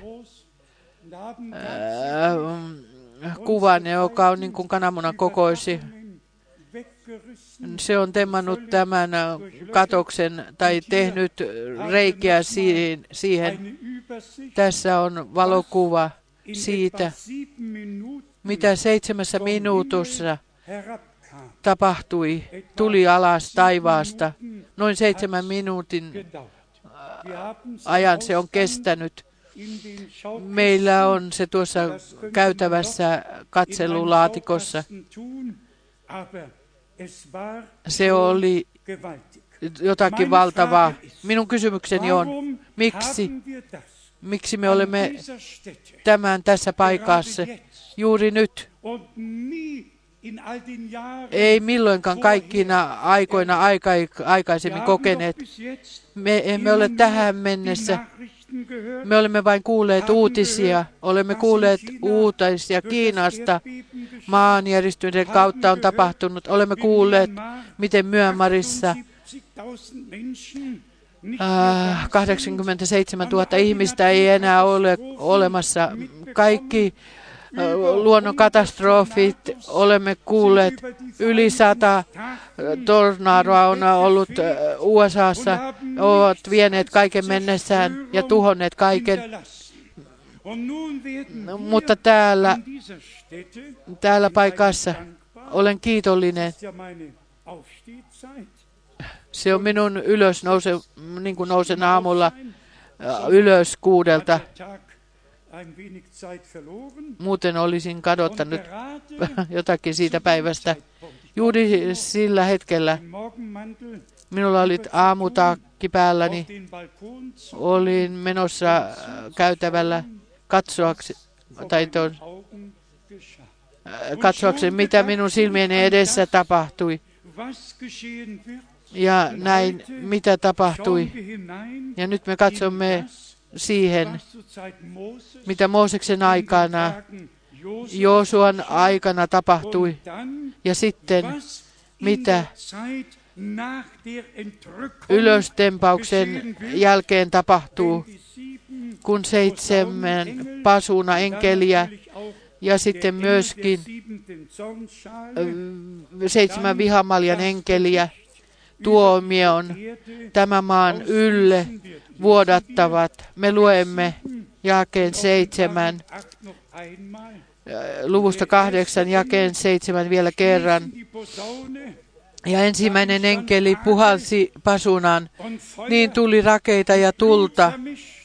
kuvan, joka on niin kuin kananmunan kokoisi. Se on temmannut tämän katoksen tai tehnyt reikiä siihen. Tässä on valokuva siitä, mitä 7 minuutissa tapahtui. Tuli alas taivaasta. Noin 7 minuutin ajan se on kestänyt. Meillä on se tuossa käytävässä katselulaatikossa. Se oli jotakin valtavaa. Minun kysymykseni on, miksi me olemme tämän tässä paikassa juuri nyt? Ei milloinkaan kaikkina aikoina aikaisemmin kokeneet. Me emme ole tähän mennessä. Me olemme vain kuulleet uutisia. Olemme kuulleet uutisia Kiinasta. Maanjäristymisen kautta on tapahtunut. Olemme kuulleet, miten Myanmarissa 87 000 ihmistä ei enää ole olemassa. Kaikki luonnonkatastrofit, olemme kuulleet, yli 100 tornadoa on ollut USAssa, ovat vieneet kaiken mennessään ja tuhonneet kaiken. Mutta täällä paikassa olen kiitollinen. Se on minun niin kuin nousen aamulla ylös 6. Muuten olisin kadottanut jotakin siitä päivästä. Juuri sillä hetkellä minulla oli aamutakki päälläni. Olin menossa käytävällä katsoakseni, mitä minun silmieni edessä tapahtui. Ja näin, mitä tapahtui. Ja nyt me katsomme siihen, mitä Mooseksen aikana, Joosuan aikana tapahtui. Ja sitten, mitä ylöstempauksen jälkeen tapahtuu, kun 7 pasuna enkeliä ja sitten myöskin 7 vihamaljan enkeliä tuomion tämän maan ylle vuodattavat. Me luemme jakeen 7, luvusta 8, jakeen 7 vielä kerran. Ja ensimmäinen enkeli puhalsi pasunan, niin tuli rakeita ja tulta,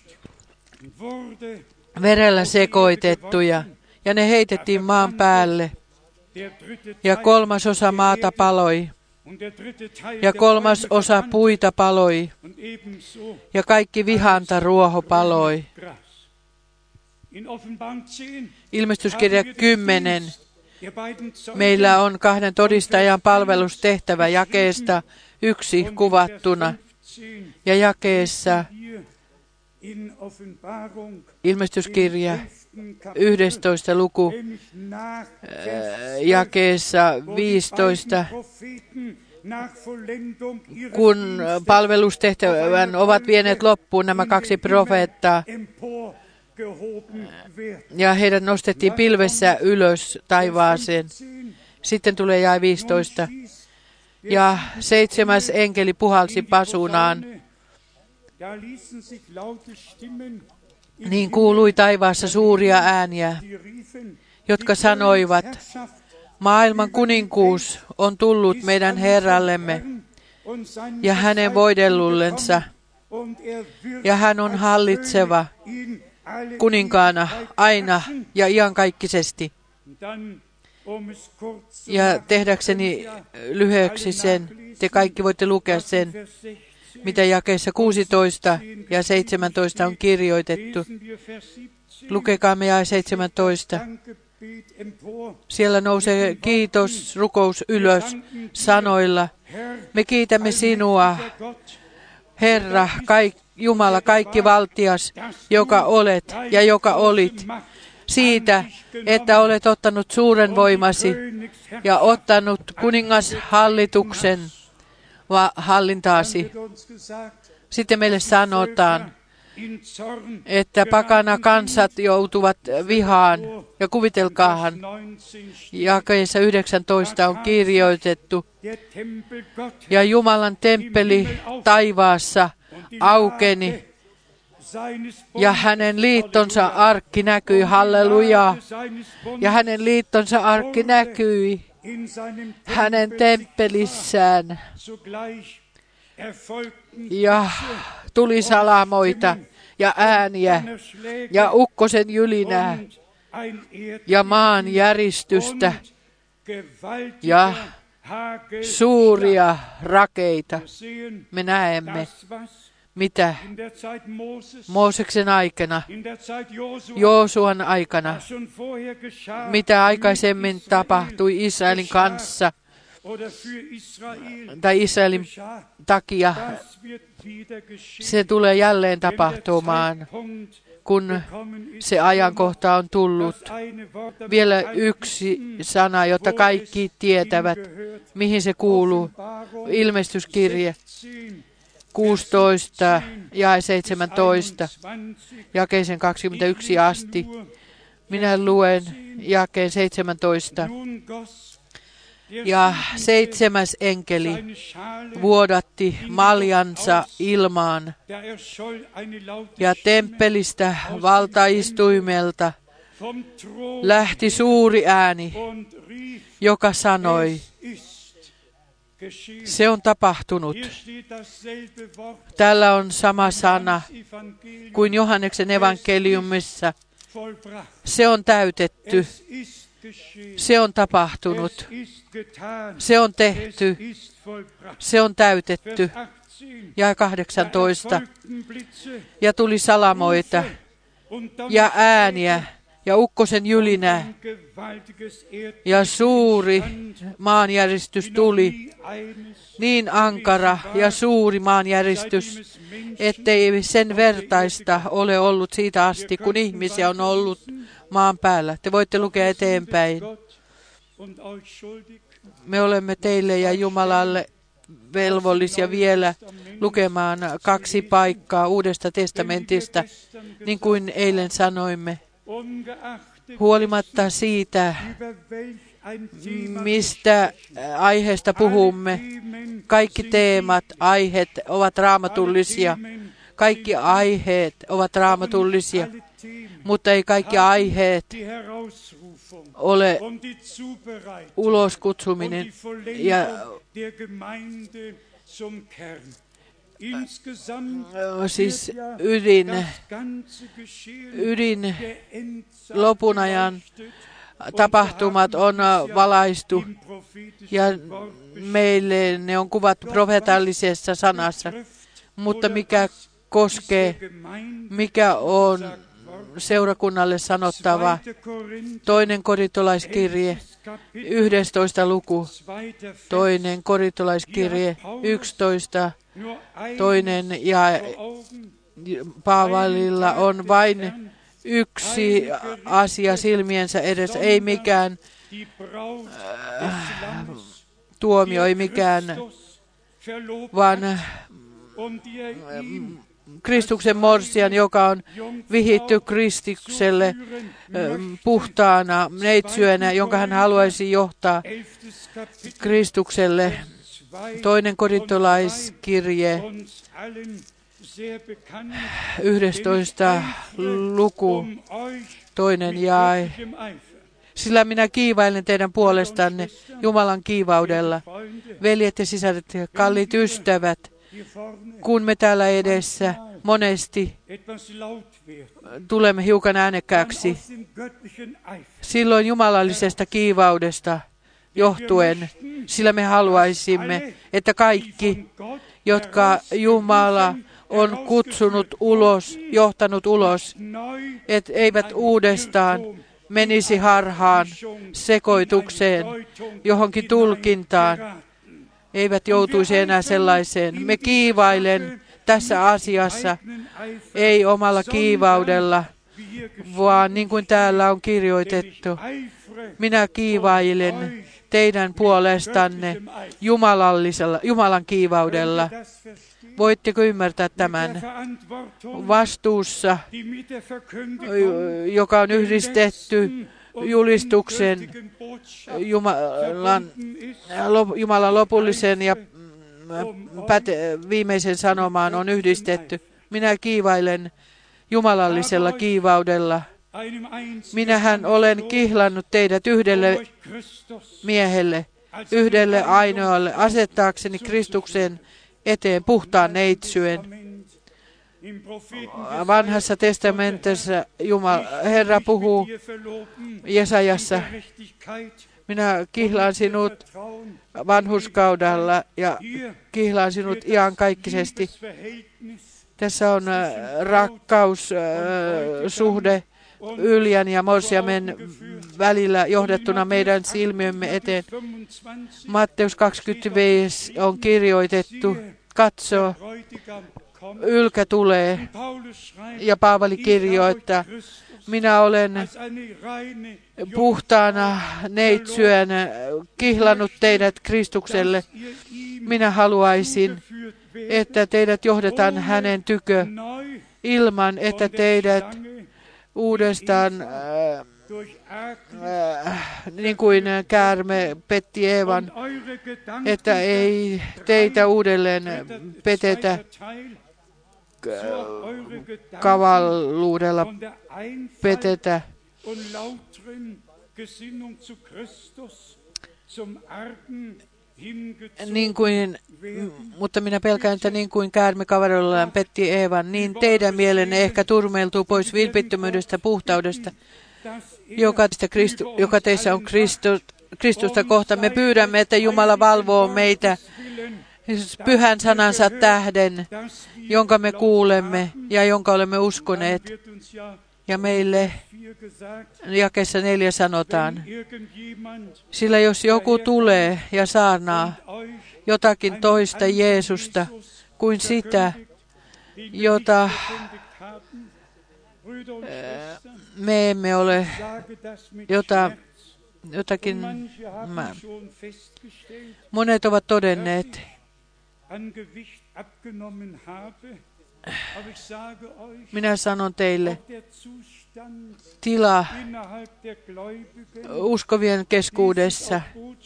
verellä sekoitettuja, ja ne heitettiin maan päälle. Ja 1/3 maata paloi, ja 1/3 puita paloi, ja kaikki vihanta ruoho paloi. Ilmestyskirja 10. Meillä on 2 todistajan palvelustehtävä jakeesta 1 kuvattuna, ja jakeessa ilmestyskirja 11. luku, jakeessa 15, kun palvelustehtävän ovat vieneet loppuun nämä 2 profeettaa, ja heidät nostettiin pilvessä ylös taivaaseen. Sitten tulee jae 15. Ja 7. enkeli puhalsi pasunaan. Niin kuului taivaassa suuria ääniä, jotka sanoivat, maailman kuninkuus on tullut meidän Herrallemme ja hänen voidellullensa, ja hän on hallitseva kuninkaana aina ja iankaikkisesti. Ja tehdäkseni lyhyeksi sen, te kaikki voitte lukea sen, mitä jakeessa 16 ja 17 on kirjoitettu. Lukekaamme jae 17. Siellä nousee kiitosrukous ylös sanoilla. Me kiitämme sinua, Herra, Jumala, kaikki valtias, joka olet ja joka olit, siitä, että olet ottanut suuren voimasi ja ottanut kuningashallituksen hallintaasi. Sitten meille sanotaan, että pakana kansat joutuvat vihaan. Ja kuvitelkaahan, jakeessa 19 on kirjoitettu, ja Jumalan temppeli taivaassa aukeni, ja hänen liittonsa arkki näkyi, halleluja, ja hänen liittonsa arkki näkyi hänen temppelissään. Ja tuli salamoita ja ääniä ja ukkosen jylinää ja maan järistystä ja suuria rakeita. Me näemme, mitä Mooseksen aikana, Joosuan aikana, mitä aikaisemmin tapahtui Israelin kanssa tai Israelin takia. Se tulee jälleen tapahtumaan, kun se ajankohta on tullut. Vielä yksi sana, jotta kaikki tietävät, mihin se kuuluu. Ilmestyskirje 16 ja 17, jakeeseen 21 asti. Minä luen jakeen 17. Ja 7. enkeli vuodatti maljansa ilmaan, ja temppelistä valtaistuimelta lähti suuri ääni, joka sanoi, se on tapahtunut. Täällä on sama sana kuin Johanneksen evankeliumissa. Se on täytetty. Se on tapahtunut. Se on tehty. Se on täytetty. Ja 18. Ja tuli salamoita ja ääniä ja ukkosen jylinää ja suuri maanjäristys tuli. Niin ankara ja suuri maanjäristys, ettei sen vertaista ole ollut siitä asti, kun ihmisiä on ollut maan päällä. Te voitte lukea eteenpäin. Me olemme teille ja Jumalalle velvollisia vielä lukemaan 2 paikkaa Uudesta testamentista, niin kuin eilen sanoimme. Huolimatta siitä, mistä aiheesta puhumme, kaikki teemat, aiheet ovat raamatullisia. Kaikki aiheet ovat raamatullisia, mutta ei kaikki aiheet ole uloskutsuminen ja siis ydin lopun ajan tapahtumat on valaistu ja meille ne on kuvattu profeetallisessa sanassa, mutta mikä koskee, mikä on seurakunnalle sanottava. 2. korintolaiskirje, 11. luku, 2. korintolaiskirje, 11. Toinen ja Paavalilla on vain yksi asia silmiensä edessä, ei mikään tuomio, ei mikään, vaan Kristuksen morsian, joka on vihitty Kristukselle puhtaana neitsyönä, jonka hän haluaisi johtaa Kristukselle. 2. korintolaiskirje, 11. luku, 2. jae. Sillä minä kiivailen teidän puolestanne Jumalan kiivaudella. Veljet ja sisaret, kalliit ystävät, kun me täällä edessä monesti tulemme hiukan äänekkääksi, silloin jumalallisesta kiivaudesta johtuen, sillä me haluaisimme, että kaikki, jotka Jumala on kutsunut ulos, johtanut ulos, et eivät uudestaan menisi harhaan, sekoitukseen, johonkin tulkintaan, eivät joutuisi enää sellaiseen. Me kiivailen tässä asiassa, ei omalla kiivaudella, vaan niin kuin täällä on kirjoitettu, minä kiivailen teidän puolestanne Jumalan kiivaudella. Voitteko ymmärtää tämän? Vastuussa, joka on yhdistetty julistuksen Jumalan lopullisen ja viimeisen sanomaan on yhdistetty. Minä kiivailen jumalallisella kiivaudella. Minähän olen kihlannut teidät yhdelle miehelle, yhdelle ainoalle, asettaakseni Kristuksen eteen puhtaan neitsyen. Vanhassa testamentissa Herra puhuu Jesajassa, minä kihlaan sinut vanhurskaudella ja kihlaan sinut iankaikkisesti. Tässä on rakkaussuhde Yljän ja Morsiamen välillä johdettuna meidän silmiemme eteen. Matteus 25 on kirjoitettu, katso, Ylkä tulee. Ja Paavali kirjoittaa, minä olen puhtaana neitsyen kihlannut teidät Kristukselle. Minä haluaisin, että teidät johdetaan hänen tykö ilman, että teidät uudestaan, niin kuin käärme petti Eevan, että ei teitä uudelleen petetä kavalluudella petetä. Niin kuin, mutta minä pelkään, että niin kuin käärme kavalluudellaan petti Eevan, niin teidän mielenne ehkä turmeltuu pois vilpittömyydestä, puhtaudesta, joka teissä on Kristusta kohta. Me pyydämme, että Jumala valvoo meitä pyhän sanansa tähden, jonka me kuulemme ja jonka olemme uskoneet. Ja meille jakeessa 4 sanotaan, sillä jos joku tulee ja saarnaa jotakin toista Jeesusta kuin sitä, jota me emme ole, jotakin monet ovat todenneet, minä sanon teille, tila uskovien keskuudessa,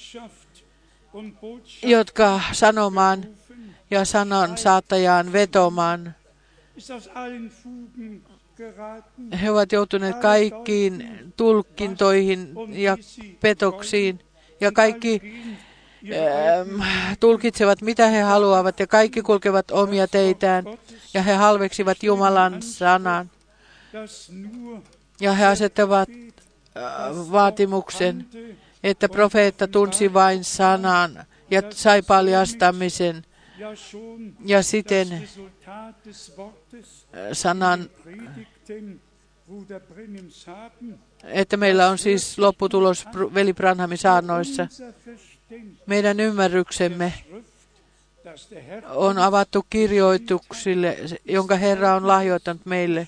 jotka sanomaan ja sanan saattajaan vetomaan, he ovat joutuneet kaikkiin tulkintoihin ja petoksiin ja kaikki tulkitsevat mitä he haluavat ja kaikki kulkevat omia teitään ja he halveksivat Jumalan sanan ja he asettavat vaatimuksen, että profeetta tunsi vain sanan ja sai paljastamisen ja siten sanan, että meillä on siis lopputulos veli Branhamin saarnoissa. Meidän ymmärryksemme on avattu kirjoituksille, jonka Herra on lahjoittanut meille.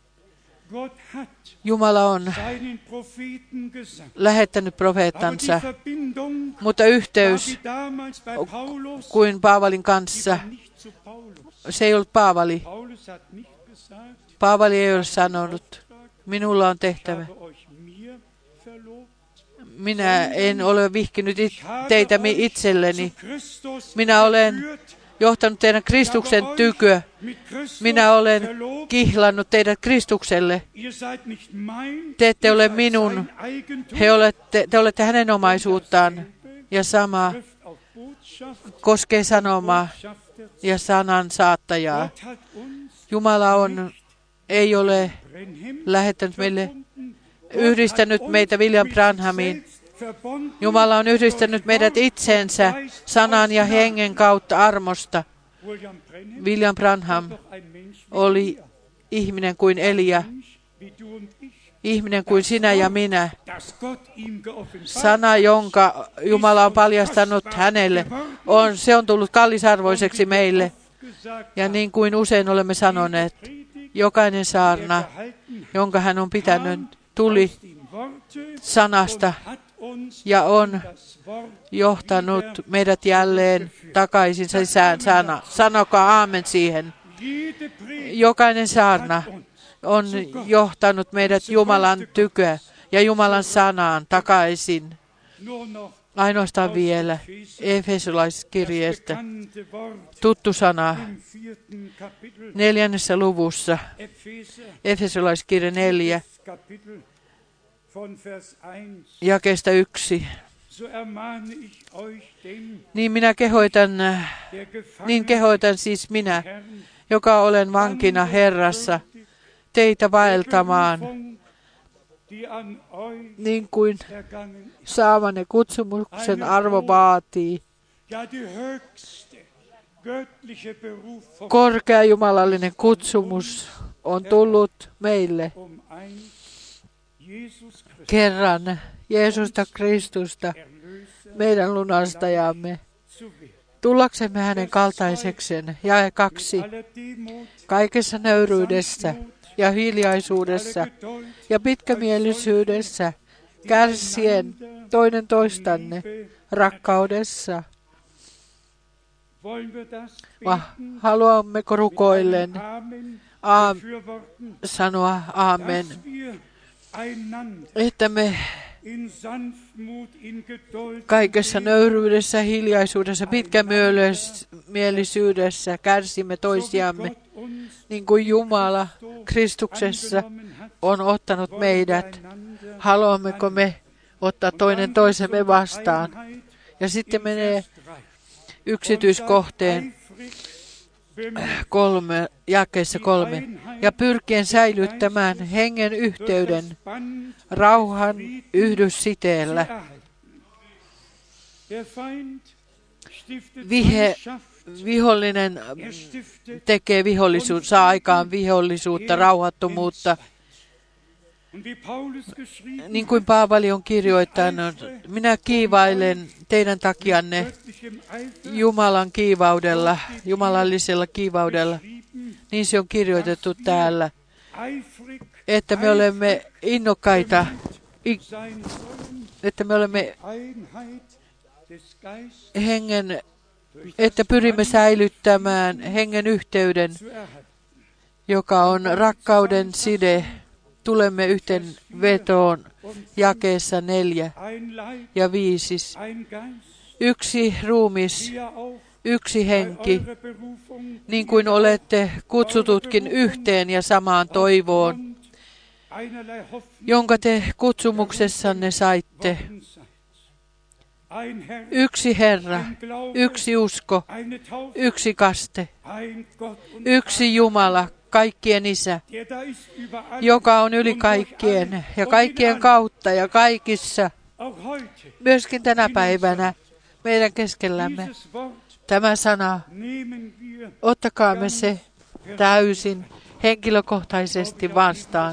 Jumala on lähettänyt profeettansa, mutta yhteys kuin Paavalin kanssa, se ei ollut Paavali. Paavali ei ole sanonut, minulla on tehtävä. Minä en ole vihkinyt teitä itselleni. Minä olen johtanut teidän Kristuksen tykö. Minä olen kihlannut teidät Kristukselle. Te ette ole minun. Te olette hänen omaisuuttaan. Ja sama koskee sanomaa ja sanan saattajaa. Jumala ei ole lähettänyt meille, yhdistänyt meitä William Branhamiin. Jumala on yhdistänyt meidät itseensä sanan ja hengen kautta armosta. William Branham oli ihminen kuin Elia, ihminen kuin sinä ja minä. Sana, jonka Jumala on paljastanut hänelle, se on tullut kallisarvoiseksi meille. Ja niin kuin usein olemme sanoneet, jokainen saarna, jonka hän on pitänyt, tuli sanasta ja on johtanut meidät jälleen takaisin sisään. Sanokaa aamen siihen. Jokainen saarna on johtanut meidät Jumalan tykö ja Jumalan sanaan takaisin. Ainoastaan vielä Efesolaiskirjeestä tuttu sana 4. luvussa, Efesolaiskirje 4, jakeesta 1. Niin kehoitan siis minä, joka olen vankina Herrassa, teitä vaeltamaan, niin kuin saamanne kutsumuksen arvo vaatii. Korkea jumalallinen kutsumus on tullut meille kerran Jeesusta Kristusta, meidän lunastajamme, tullaksemme hänen kaltaisekseen. Jae 2. Kaikessa nöyryydessä ja hiljaisuudessa ja pitkämielisyydessä, kärsien toinen toistanne rakkaudessa. Haluammeko rukoillen sanoa aamen, että me kaikessa nöyryydessä, hiljaisuudessa, pitkämielisyydessä kärsimme toisiamme, niin kuin Jumala Kristuksessa on ottanut meidät. Haluammeko me ottaa toinen toisemme vastaan? Ja sitten menee yksityiskohteen 3, jakeessa 3. Ja pyrkien säilyttämään hengen yhteyden rauhan yhdyssiteellä. Vihollinen tekee saa aikaan vihollisuutta, rauhattomuutta. Niin kuin Paavali on kirjoittanut, minä kiivailen teidän takianne Jumalan kiivaudella, jumalallisella kiivaudella. Niin se on kirjoitettu täällä, että me olemme innokkaita, että me olemme että pyrimme säilyttämään hengen yhteyden, joka on rakkauden side. Tulemme yhteen vetoon jakeessa 4 ja 5. Yksi ruumis, yksi henki, niin kuin olette kutsututkin yhteen ja samaan toivoon, jonka te kutsumuksessanne saitte. Yksi Herra, yksi usko, yksi kaste, yksi Jumala, kaikkien Isä, joka on yli kaikkien ja kaikkien kautta ja kaikissa, myöskin tänä päivänä meidän keskellämme. Tämä sana, ottakaamme se täysin henkilökohtaisesti vastaan.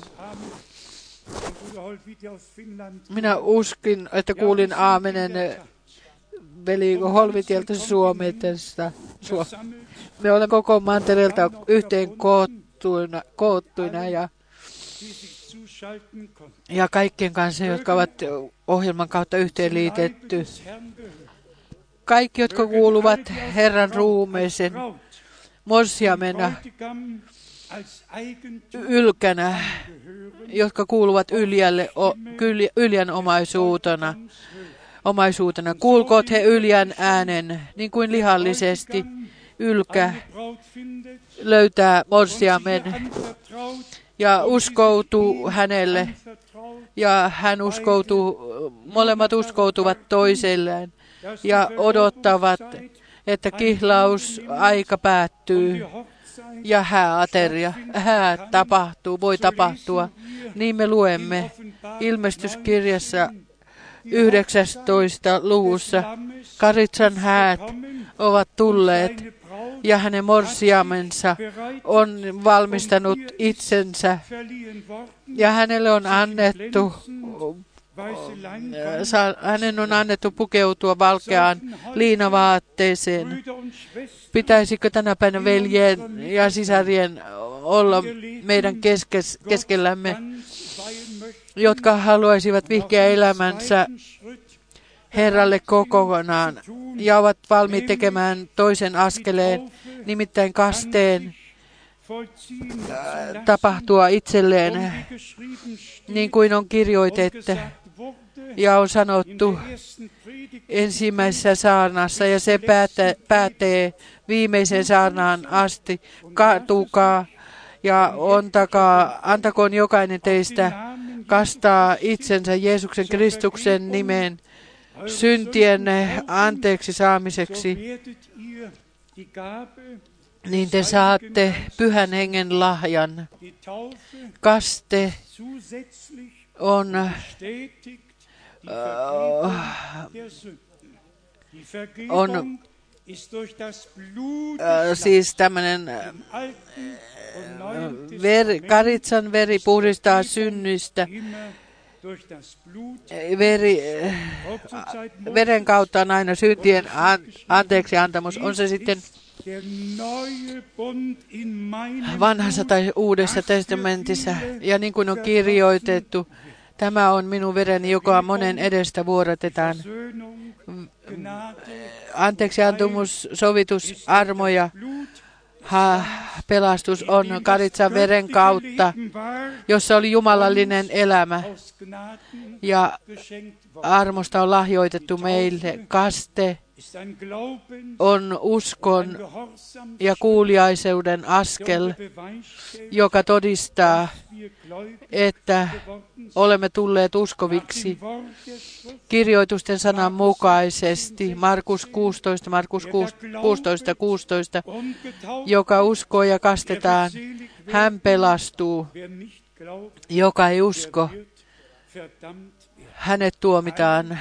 Minä uskin, että kuulin aamenen veli Holvitieltä Suomesta. Me olemme koko mantereelta yhteen koottuina ja kaikkien kanssa, jotka ovat ohjelman kautta yhteenliitetty. Kaikki, jotka kuuluvat Herran ruumeeseen morsiamena, ylkänä, jotka kuuluvat Yljän omaisuutena. Kuulkoot he Yljän äänen, niin kuin lihallisesti ylkä löytää morsiamen ja uskoutuu hänelle. Ja hän molemmat uskoutuvat toiselleen ja odottavat, että kihlausaika päättyy ja hääateria, voi tapahtua. Niin me luemme Ilmestyskirjassa 19. luvussa. Karitsan häät ovat tulleet ja hänen morsiamensa on valmistanut itsensä ja hänelle on annettu hänen on annettu pukeutua valkeaan liinavaatteeseen. Pitäisikö tänä päivänä veljien ja sisarien olla meidän keskellämme, jotka haluaisivat vihkiä elämänsä Herralle kokonaan ja ovat valmiit tekemään toisen askeleen, nimittäin kasteen tapahtua itselleen, niin kuin on kirjoitettu ja on sanottu ensimmäisessä saarnassa, ja se päätee viimeiseen saarnaan asti. Kaatukaa ja antakoon jokainen teistä kastaa itsensä Jeesuksen Kristuksen nimeen syntien anteeksi saamiseksi, niin te saatte Pyhän Hengen lahjan. Kaste on siis tämmöinen karitsan veri puhdistaa synnistä. Veren kautta on aina syntien anteeksi antamus. On se sitten vanhassa tai uudessa testamentissa. Ja niin kuin on kirjoitettu, tämä on minun vereni, joka monen edestä vuodatetaan. Anteeksi antamus, sovitus, armo ja pelastus on karitsan veren kautta, jossa oli jumalallinen elämä. Ja armosta on lahjoitettu meille. Kaste on uskon ja kuuliaisuuden askel, joka todistaa, että olemme tulleet uskoviksi kirjoitusten sanan mukaisesti. Markus 16, joka uskoo ja kastetaan, hän pelastuu. Joka ei usko, hänet tuomitaan.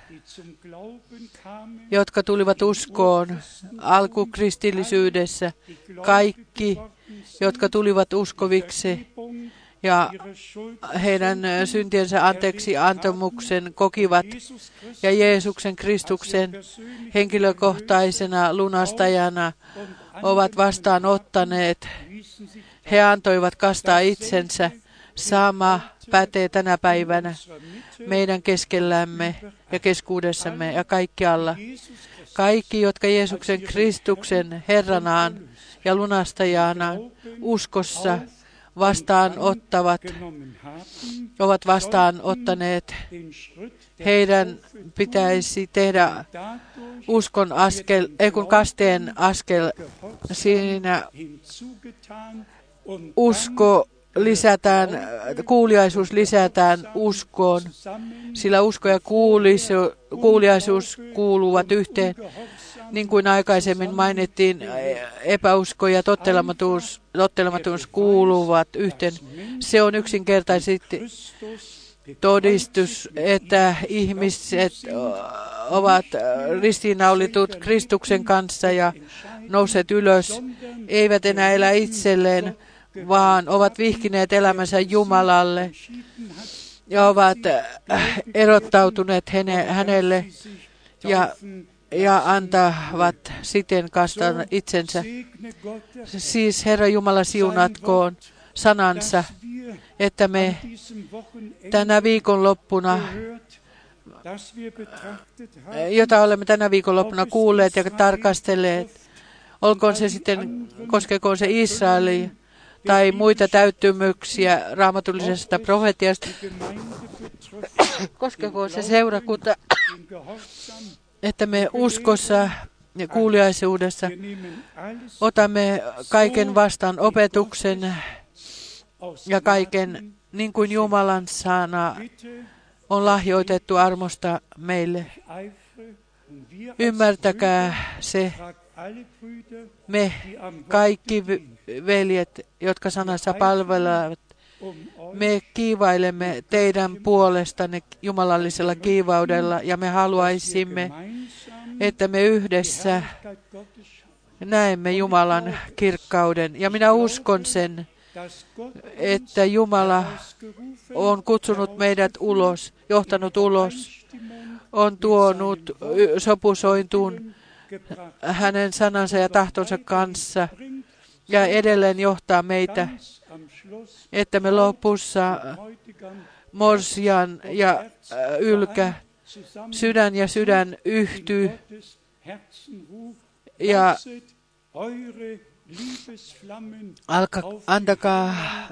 Jotka tulivat uskoon alkukristillisyydessä, kaikki, jotka tulivat uskoviksi ja heidän syntiensä anteeksi antamuksen kokivat ja Jeesuksen Kristuksen henkilökohtaisena lunastajana ovat vastaanottaneet. He antoivat kastaa itsensä. Sama pätee tänä päivänä meidän keskellämme ja keskuudessamme ja kaikkialla. Kaikki, jotka Jeesuksen Kristuksen Herranaan ja lunastajana uskossa vastaanottavat, ovat vastaanottaneet. Heidän pitäisi tehdä uskon askel, kasteen askel. Siinä usko lisätään, kuuliaisuus lisätään uskoon, sillä usko ja kuuliaisuus kuuluvat yhteen. Niin kuin aikaisemmin mainittiin, epäusko ja tottelemattomuus kuuluvat yhteen. Se on yksinkertaisesti todistus, että ihmiset ovat ristiinnaulitut Kristuksen kanssa ja nousseet ylös, eivät enää elä itselleen, vaan ovat vihkineet elämänsä Jumalalle ja ovat erottautuneet hänelle ja antavat siten kastaa itsensä. Siis Herra Jumala siunatkoon sanansa, että me tänä viikonloppuna, jota olemme tänä viikonloppuna kuulleet ja tarkastelleet, olkoon se sitten, koskekoon se Israelia tai muita täyttymyksiä raamatullisesta profetiasta, koskekoon se seurakunta, että me uskossa ja kuuliaisuudessa otamme kaiken vastaan opetuksen ja kaiken, niin kuin Jumalan sana on lahjoitettu armosta meille. Ymmärtäkää se, me kaikki veljet, jotka sanassa palvelevat, me kiivailemme teidän puolestanne jumalallisella kiivaudella ja me haluaisimme, että me yhdessä näemme Jumalan kirkkauden. Ja minä uskon sen, että Jumala on kutsunut meidät ulos, johtanut ulos, on tuonut sopusointuun hänen sanansa ja tahtonsa kanssa ja edelleen johtaa meitä, että me lopussa morsian ja ylkä sydän ja sydän yhtyy ja antakaa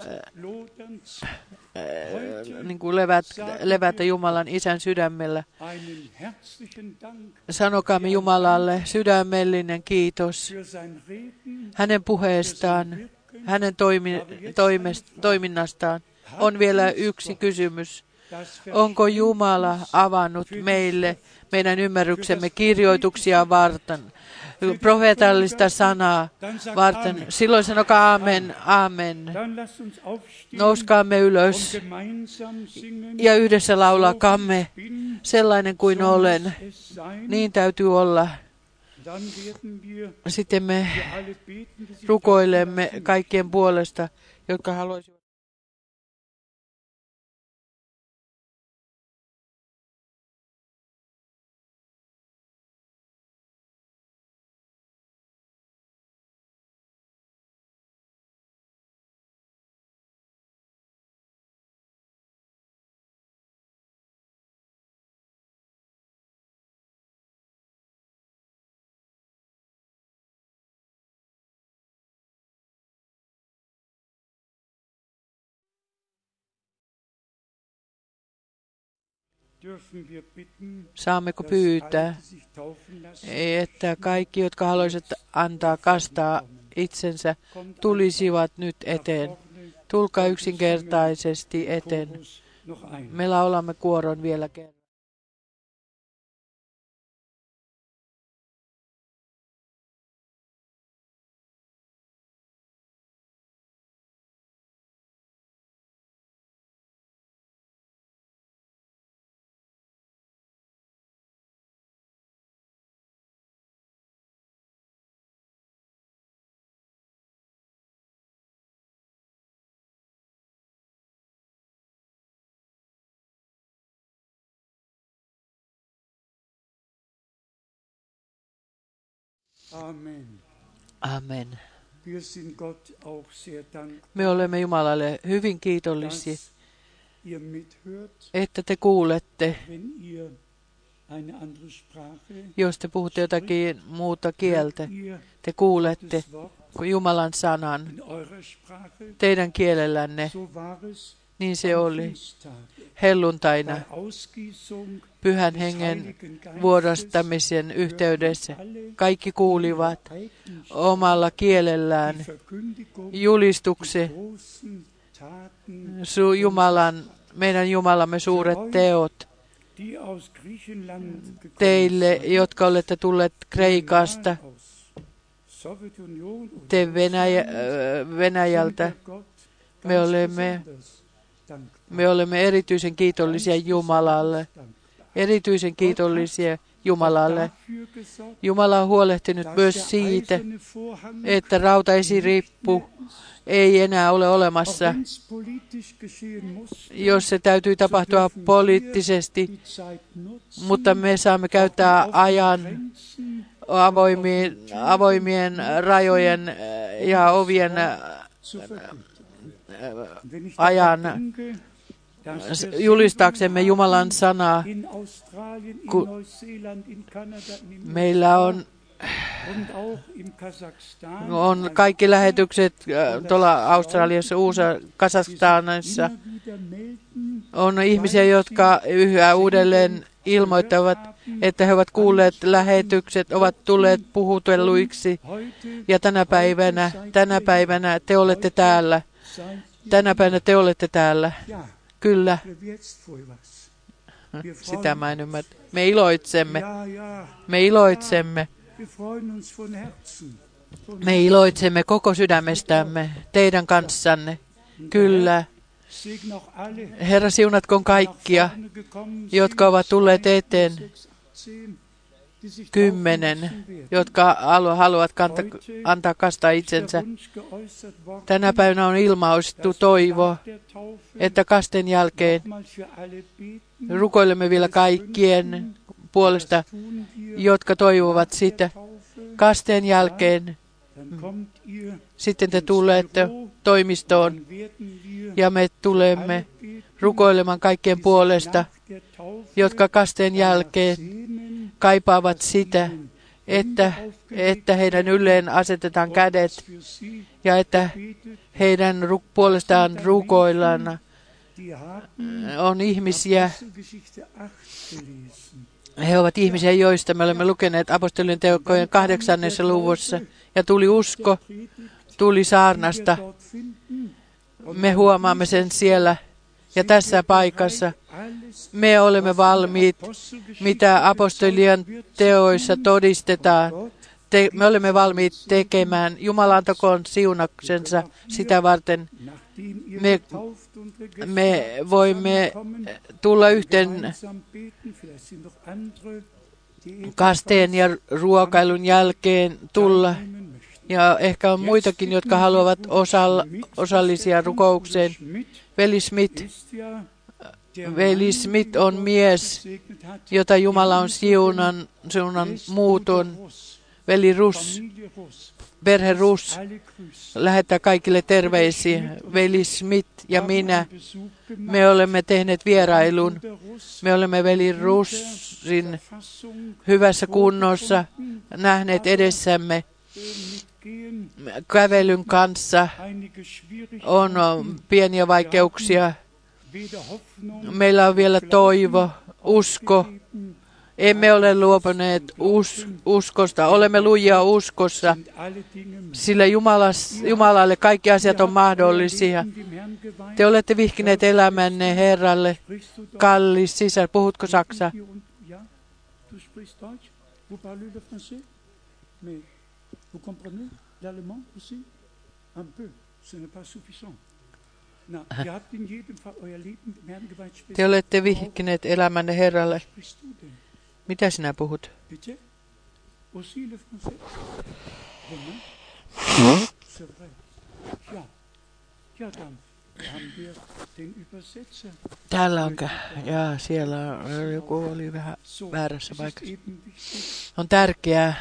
niin kuin levätä Jumalan Isän sydämellä. Sanokaamme Jumalalle sydämellinen kiitos hänen puheestaan, hänen toiminnastaan. On vielä yksi kysymys. Onko Jumala avannut meille meidän ymmärryksemme kirjoituksia varten, profeetallista sanaa varten? Silloin sanokaa amen, amen. Nouskaamme ylös ja yhdessä laulakaamme sellainen kuin olen. Niin täytyy olla. Sitten me rukoilemme kaikkien puolesta, jotka haluaisivat. Saammeko pyytää, että kaikki, jotka haluaisivat antaa kastaa itsensä, tulisivat nyt eteen. Tulkaa yksinkertaisesti eteen. Me laulamme kuoron vielä kerran. Amen. Me olemme Jumalalle hyvin kiitollisia, että te kuulette, jos te puhutte jotakin muuta kieltä. Te kuulette Jumalan sanan teidän kielellänne. Niin se oli helluntaina Pyhän Hengen vuodostamisen yhteydessä. Kaikki kuulivat omalla kielellään julistuksen meidän Jumalamme suuret teot. Teille, jotka olette tulleet Kreikasta, te Venäjältä, me olemme erityisen kiitollisia Jumalalle. Erityisen kiitollisia Jumalalle. Jumala on huolehtinut myös siitä, että rautaesirippu ei enää ole olemassa, jos se täytyy tapahtua poliittisesti, mutta me saamme käyttää ajan avoimien rajojen ja ovien ajan julistaaksemme Jumalan sanaa. Meillä on kaikki lähetykset tuolla Australiassa, Kazakstanissa. On ihmisiä, jotka yhä uudelleen ilmoittavat, että he ovat kuulleet lähetykset, ovat tulleet puhutelluiksi. Ja tänä päivänä te olette täällä. Tänä päivänä te olette täällä. Kyllä. Sitä mä en ymmärrä. Me iloitsemme. Me iloitsemme. Me iloitsemme koko sydämestämme teidän kanssanne. Kyllä. Herra, siunatkoon kaikkia, jotka ovat tulleet eteen. 10, jotka haluavat antaa kastaa itsensä. Tänä päivänä on ilmaistu toivo, että kasteen jälkeen rukoilemme vielä kaikkien puolesta, jotka toivovat sitä. Kasteen jälkeen sitten te tulette toimistoon ja me tulemme rukoilemaan kaikkien puolesta jotka kasteen jälkeen kaipaavat sitä, että heidän ylleen asetetaan kädet ja että heidän puolestaan rukoillaan. On ihmisiä, he ovat ihmisiä, joista me olemme lukeneet apostolien teokkojen 8. luvussa. Ja tuli usko, tuli saarnasta. Me huomaamme sen siellä ja tässä paikassa. Me olemme valmiit, mitä apostolien teoissa todistetaan. Me olemme valmiit tekemään. Jumala antakoon siunaksensa sitä varten. Me voimme tulla yhteen kasteen ja ruokailun jälkeen tulla. Ja ehkä on muitakin, jotka haluavat osallisia rukoukseen. Veli Smith on mies, jota Jumala on siunan muuton. Veli Rus, perhe Rus, lähettää kaikille terveisiä. Veli Smith ja minä, me olemme tehneet vierailun. Me olemme veli Rusin hyvässä kunnossa nähneet edessämme. Kävelyn kanssa on pieniä vaikeuksia. Meillä on vielä toivo, usko. Emme ole luopuneet uskosta. Olemme lujia uskossa, sillä Jumalalle kaikki asiat on mahdollisia. Te olette vihkineet elämänne Herralle. Kallis sisar, puhutko saksaa? Te olette vihkineet elämänne Herralle. Mitä sinä puhut? Täällä on, ja siellä joku oli vähän väärässä paikassa. On tärkeää.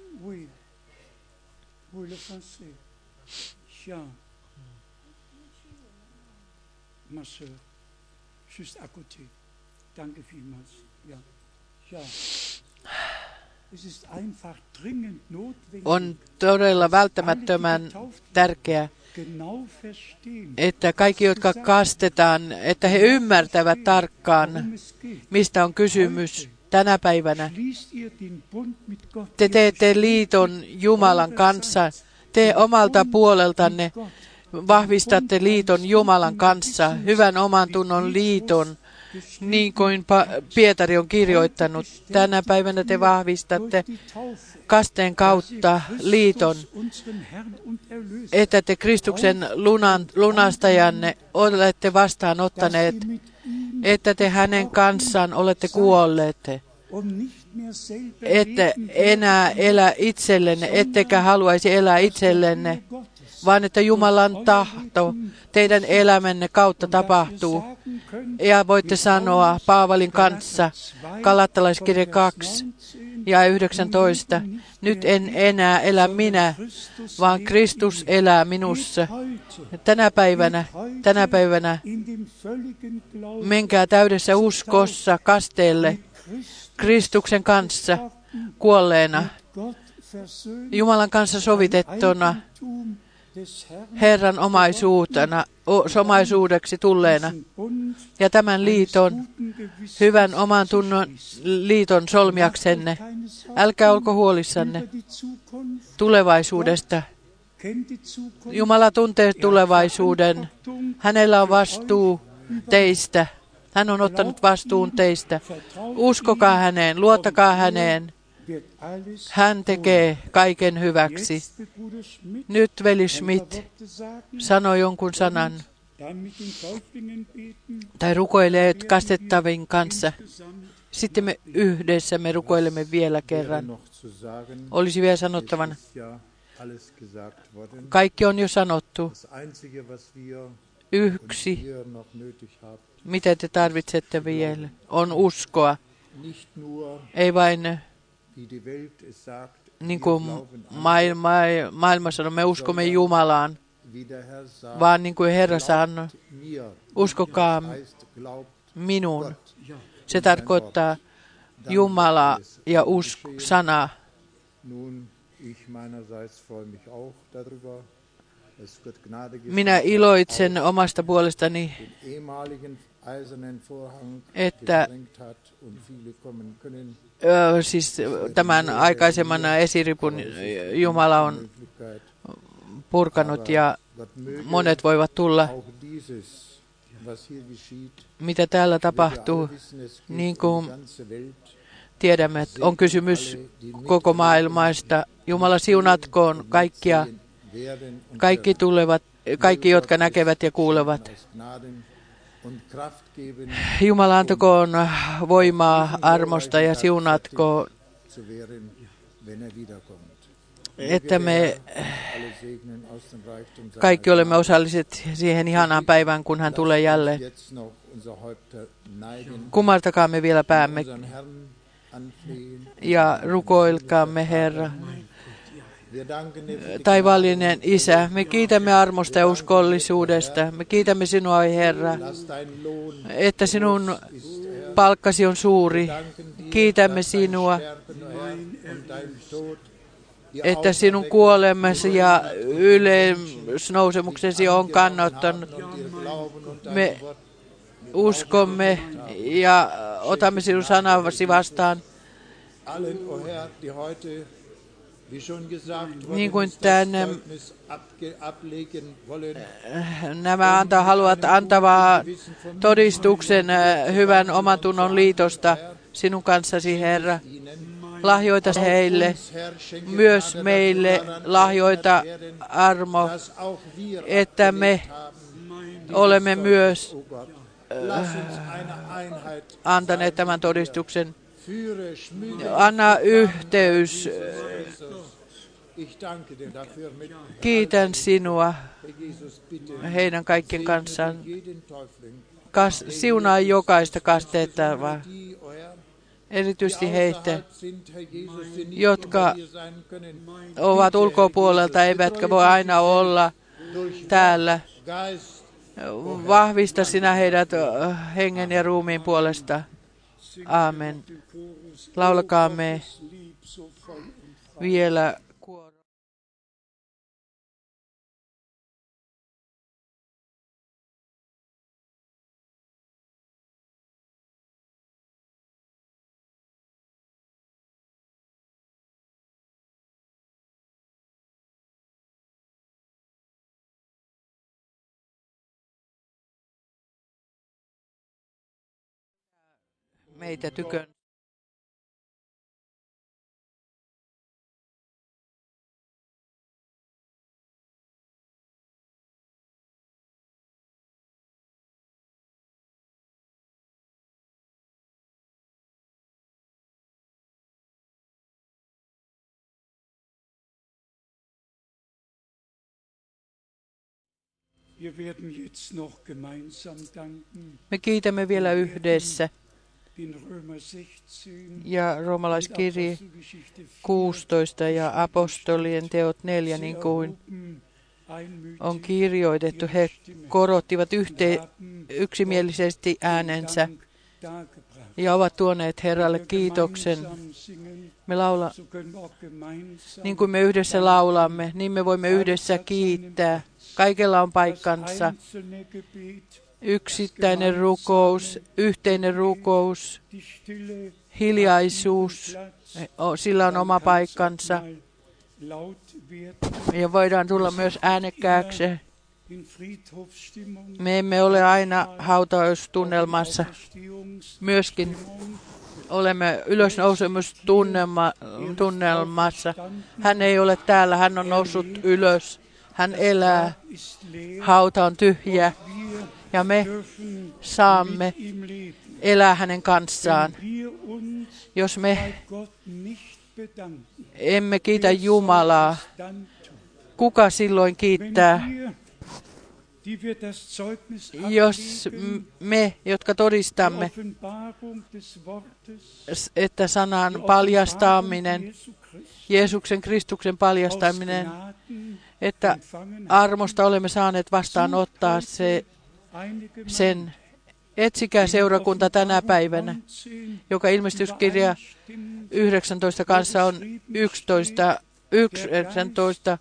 Ma sœur, juste à côté. Danke vielmals. Ja. Ja. Es ist einfach dringend notwendig. On todella välttämättömän tärkeää, että kaikki, jotka kastetaan, että he ymmärtävät tarkkaan, mistä on kysymys tänä päivänä. Te teette liiton Jumalan kanssa. Te omalta puoleltanne vahvistatte liiton Jumalan kanssa, hyvän oman tunnon liiton, niin kuin Pietari on kirjoittanut. Tänä päivänä te vahvistatte kasteen kautta liiton, että te Kristuksen lunastajanne olette vastaanottaneet, että te hänen kanssaan olette kuolleet, ette enää elä itsellenne, ettekä haluaisi elää itsellenne, vaan että Jumalan tahto teidän elämänne kautta tapahtuu. Ja voitte sanoa Paavalin kanssa, Galattalaiskirja 2 ja 19, nyt en enää elä minä, vaan Kristus elää minussa. Tänä päivänä menkää täydessä uskossa kasteelle Kristuksen kanssa kuolleena, Jumalan kanssa sovitettuna, Herran omaisuudeksi tulleena. Ja tämän liiton, hyvän oman tunnon liiton solmiaksenne, älkää olko huolissanne tulevaisuudesta. Jumala tuntee tulevaisuuden. Hänellä on vastuu teistä. Hän on ottanut vastuun teistä. Uskokaa häneen, luottakaa häneen. Hän tekee kaiken hyväksi. Nyt veli Schmidt sanoi jonkun sanan, tai rukoilee kastettavin kanssa. Sitten me yhdessä me rukoilemme vielä kerran. Olisi vielä sanottavana. Kaikki on jo sanottu. Yksi, mitä te tarvitsette vielä, on uskoa. Ei vain niin kuin maailma sanoo, me uskomme Jumalaan, vaan niin kuin Herra sanoi, uskokaa minuun. Se tarkoittaa Jumala ja sana. Minä iloitsen omasta puolestani, että siis tämän aikaisemman esiripun Jumala on purkanut ja monet voivat tulla. Mitä täällä tapahtuu, niin kuin tiedämme, että on kysymys koko maailmasta. Jumala siunatkoon kaikkia, kaikki, jotka näkevät ja kuulevat. Jumala antakoon voimaa armosta ja siunatkoon, että me kaikki olemme osalliset siihen ihanaan päivään, kun hän tulee jälleen. Kumartakaamme vielä päämme ja rukoilkaamme, Herra. Taivaallinen Isä, me kiitämme armosta ja uskollisuudesta. Me kiitämme sinua, Herra, että sinun palkkasi on suuri. Kiitämme sinua, että sinun kuolemasi ja ylösnousemuksesi on kannattanut. Me uskomme ja otamme sinun sanavasi vastaan. Niin kuin tänne nämä haluavat antavaa todistuksen hyvän omantunnon liitosta sinun kanssasi, Herra. Lahjoita heille, myös meille lahjoita armo, että me olemme myös antaneet tämän todistuksen. Anna yhteys. Kiitän sinua heidän kaikkien kanssaan. Siunaa jokaista kasteettavaa. Erityisesti heitä, jotka ovat ulkopuolelta, eivätkä voi aina olla täällä. Vahvista sinä heidät hengen ja ruumiin puolesta. Aamen. Laulakaamme vielä kuoro. Meitä tykön. Me kiitämme vielä yhdessä. Ja roomalaiskirje 16 ja apostolien teot 4, niin kuin on kirjoitettu, he korottivat yksimielisesti äänensä ja ovat tuoneet Herralle kiitoksen. Me niin kuin me yhdessä laulamme, niin me voimme yhdessä kiittää. Kaikella on paikkansa. Yksittäinen rukous, yhteinen rukous, hiljaisuus, sillä on oma paikkansa. Ja voidaan tulla myös äänekkääksi. Me emme ole aina hautaustunnelmassa. Myöskin olemme ylösnousemustunnelmassa. Hän ei ole täällä, hän on noussut ylös. Hän elää. Hauta on tyhjä. Ja me saamme elää hänen kanssaan. Jos me emme kiitä Jumalaa, kuka silloin kiittää? Jos me, jotka todistamme, että sanan paljastaminen, Jeesuksen Kristuksen paljastaminen, että armosta olemme saaneet vastaanottaa sen, Etsikää seurakunta tänä päivänä, joka ilmestyskirja 19 kanssa on 19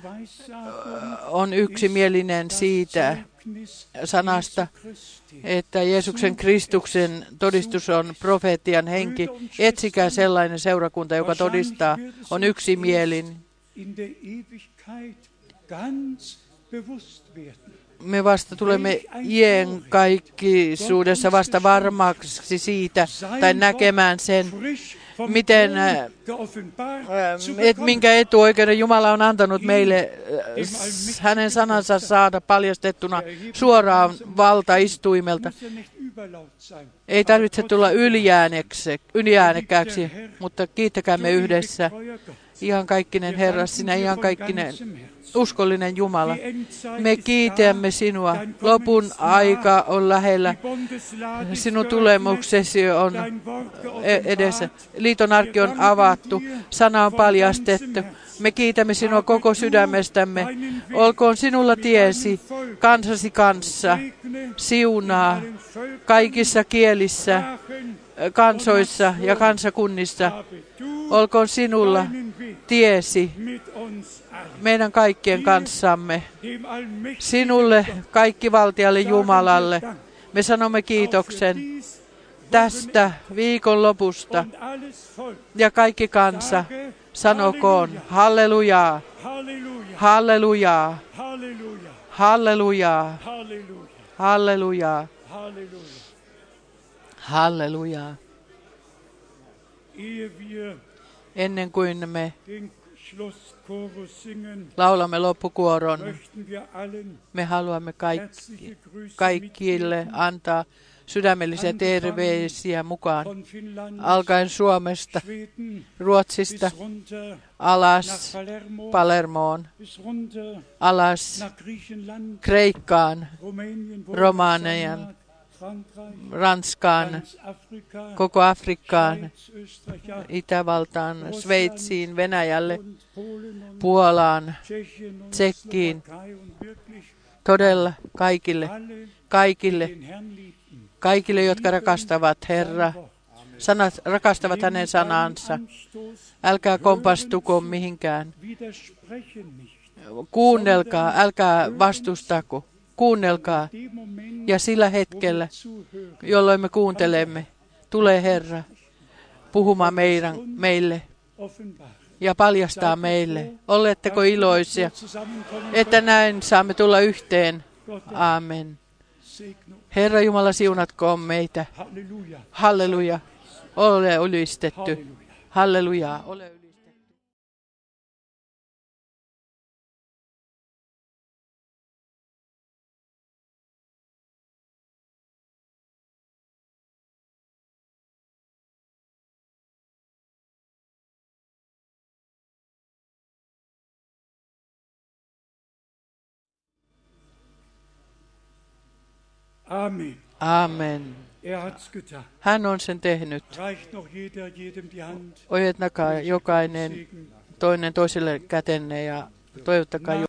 on yksimielinen siitä sanasta, että Jeesuksen Kristuksen todistus on profeetian henki. Etsikää sellainen seurakunta, joka todistaa, on yksimielinen. Me vasta tulemme iänkaikkisuudessa vasta varmaksi siitä, tai näkemään sen, miten, minkä etuoikeuden Jumala on antanut meille hänen sanansa saada paljastettuna suoraan valtaistuimelta. Ei tarvitse tulla yliäänekkääksi, mutta kiittäkäämme yhdessä. Ihan kaikkinen Herra, sinä ihan kaikkinen uskollinen Jumala. Me kiitämme sinua. Lopun aika on lähellä. Sinun tulemuksesi on edessä. Liiton arki on avattu. Sana on paljastettu. Me kiitämme sinua koko sydämestämme. Olkoon sinulla tiesi kansasi kanssa. Siunaa kaikissa kielissä, kansoissa ja kansakunnissa. Olkoon sinulla tiesi meidän kaikkien kanssamme. Sinulle, kaikkivaltialle Jumalalle, me sanomme kiitoksen tästä viikonlopusta. Ja kaikki kansa sanokoon hallelujaa, hallelujaa, hallelujaa, hallelujaa, hallelujaa. Ennen kuin me laulamme loppukuoron, me haluamme kaikille antaa sydämellisiä terveisiä mukaan, alkaen Suomesta, Ruotsista, alas Palermoon, alas Kreikkaan, Romaniaan, Ranskaan, koko Afrikkaan, Itävaltaan, Sveitsiin, Venäjälle, Puolaan, Tsekkiin, todella kaikille, jotka rakastavat Herra, rakastavat hänen sanansa. Älkää kompastuko mihinkään. Kuunnelkaa, älkää vastustako. Kuunnelkaa. Ja sillä hetkellä, jolloin me kuuntelemme, tulee Herra puhumaan meille ja paljastaa meille. Oletteko iloisia, että näin saamme tulla yhteen? Aamen. Herra Jumala, siunatkoon meitä. Halleluja. Ole ylistetty. Halleluja. Ole ylistetty. Amen. Amen. Hän on sen tehnyt. Ojentakaa jokainen toinen toiselle kätenne ja toivottakaa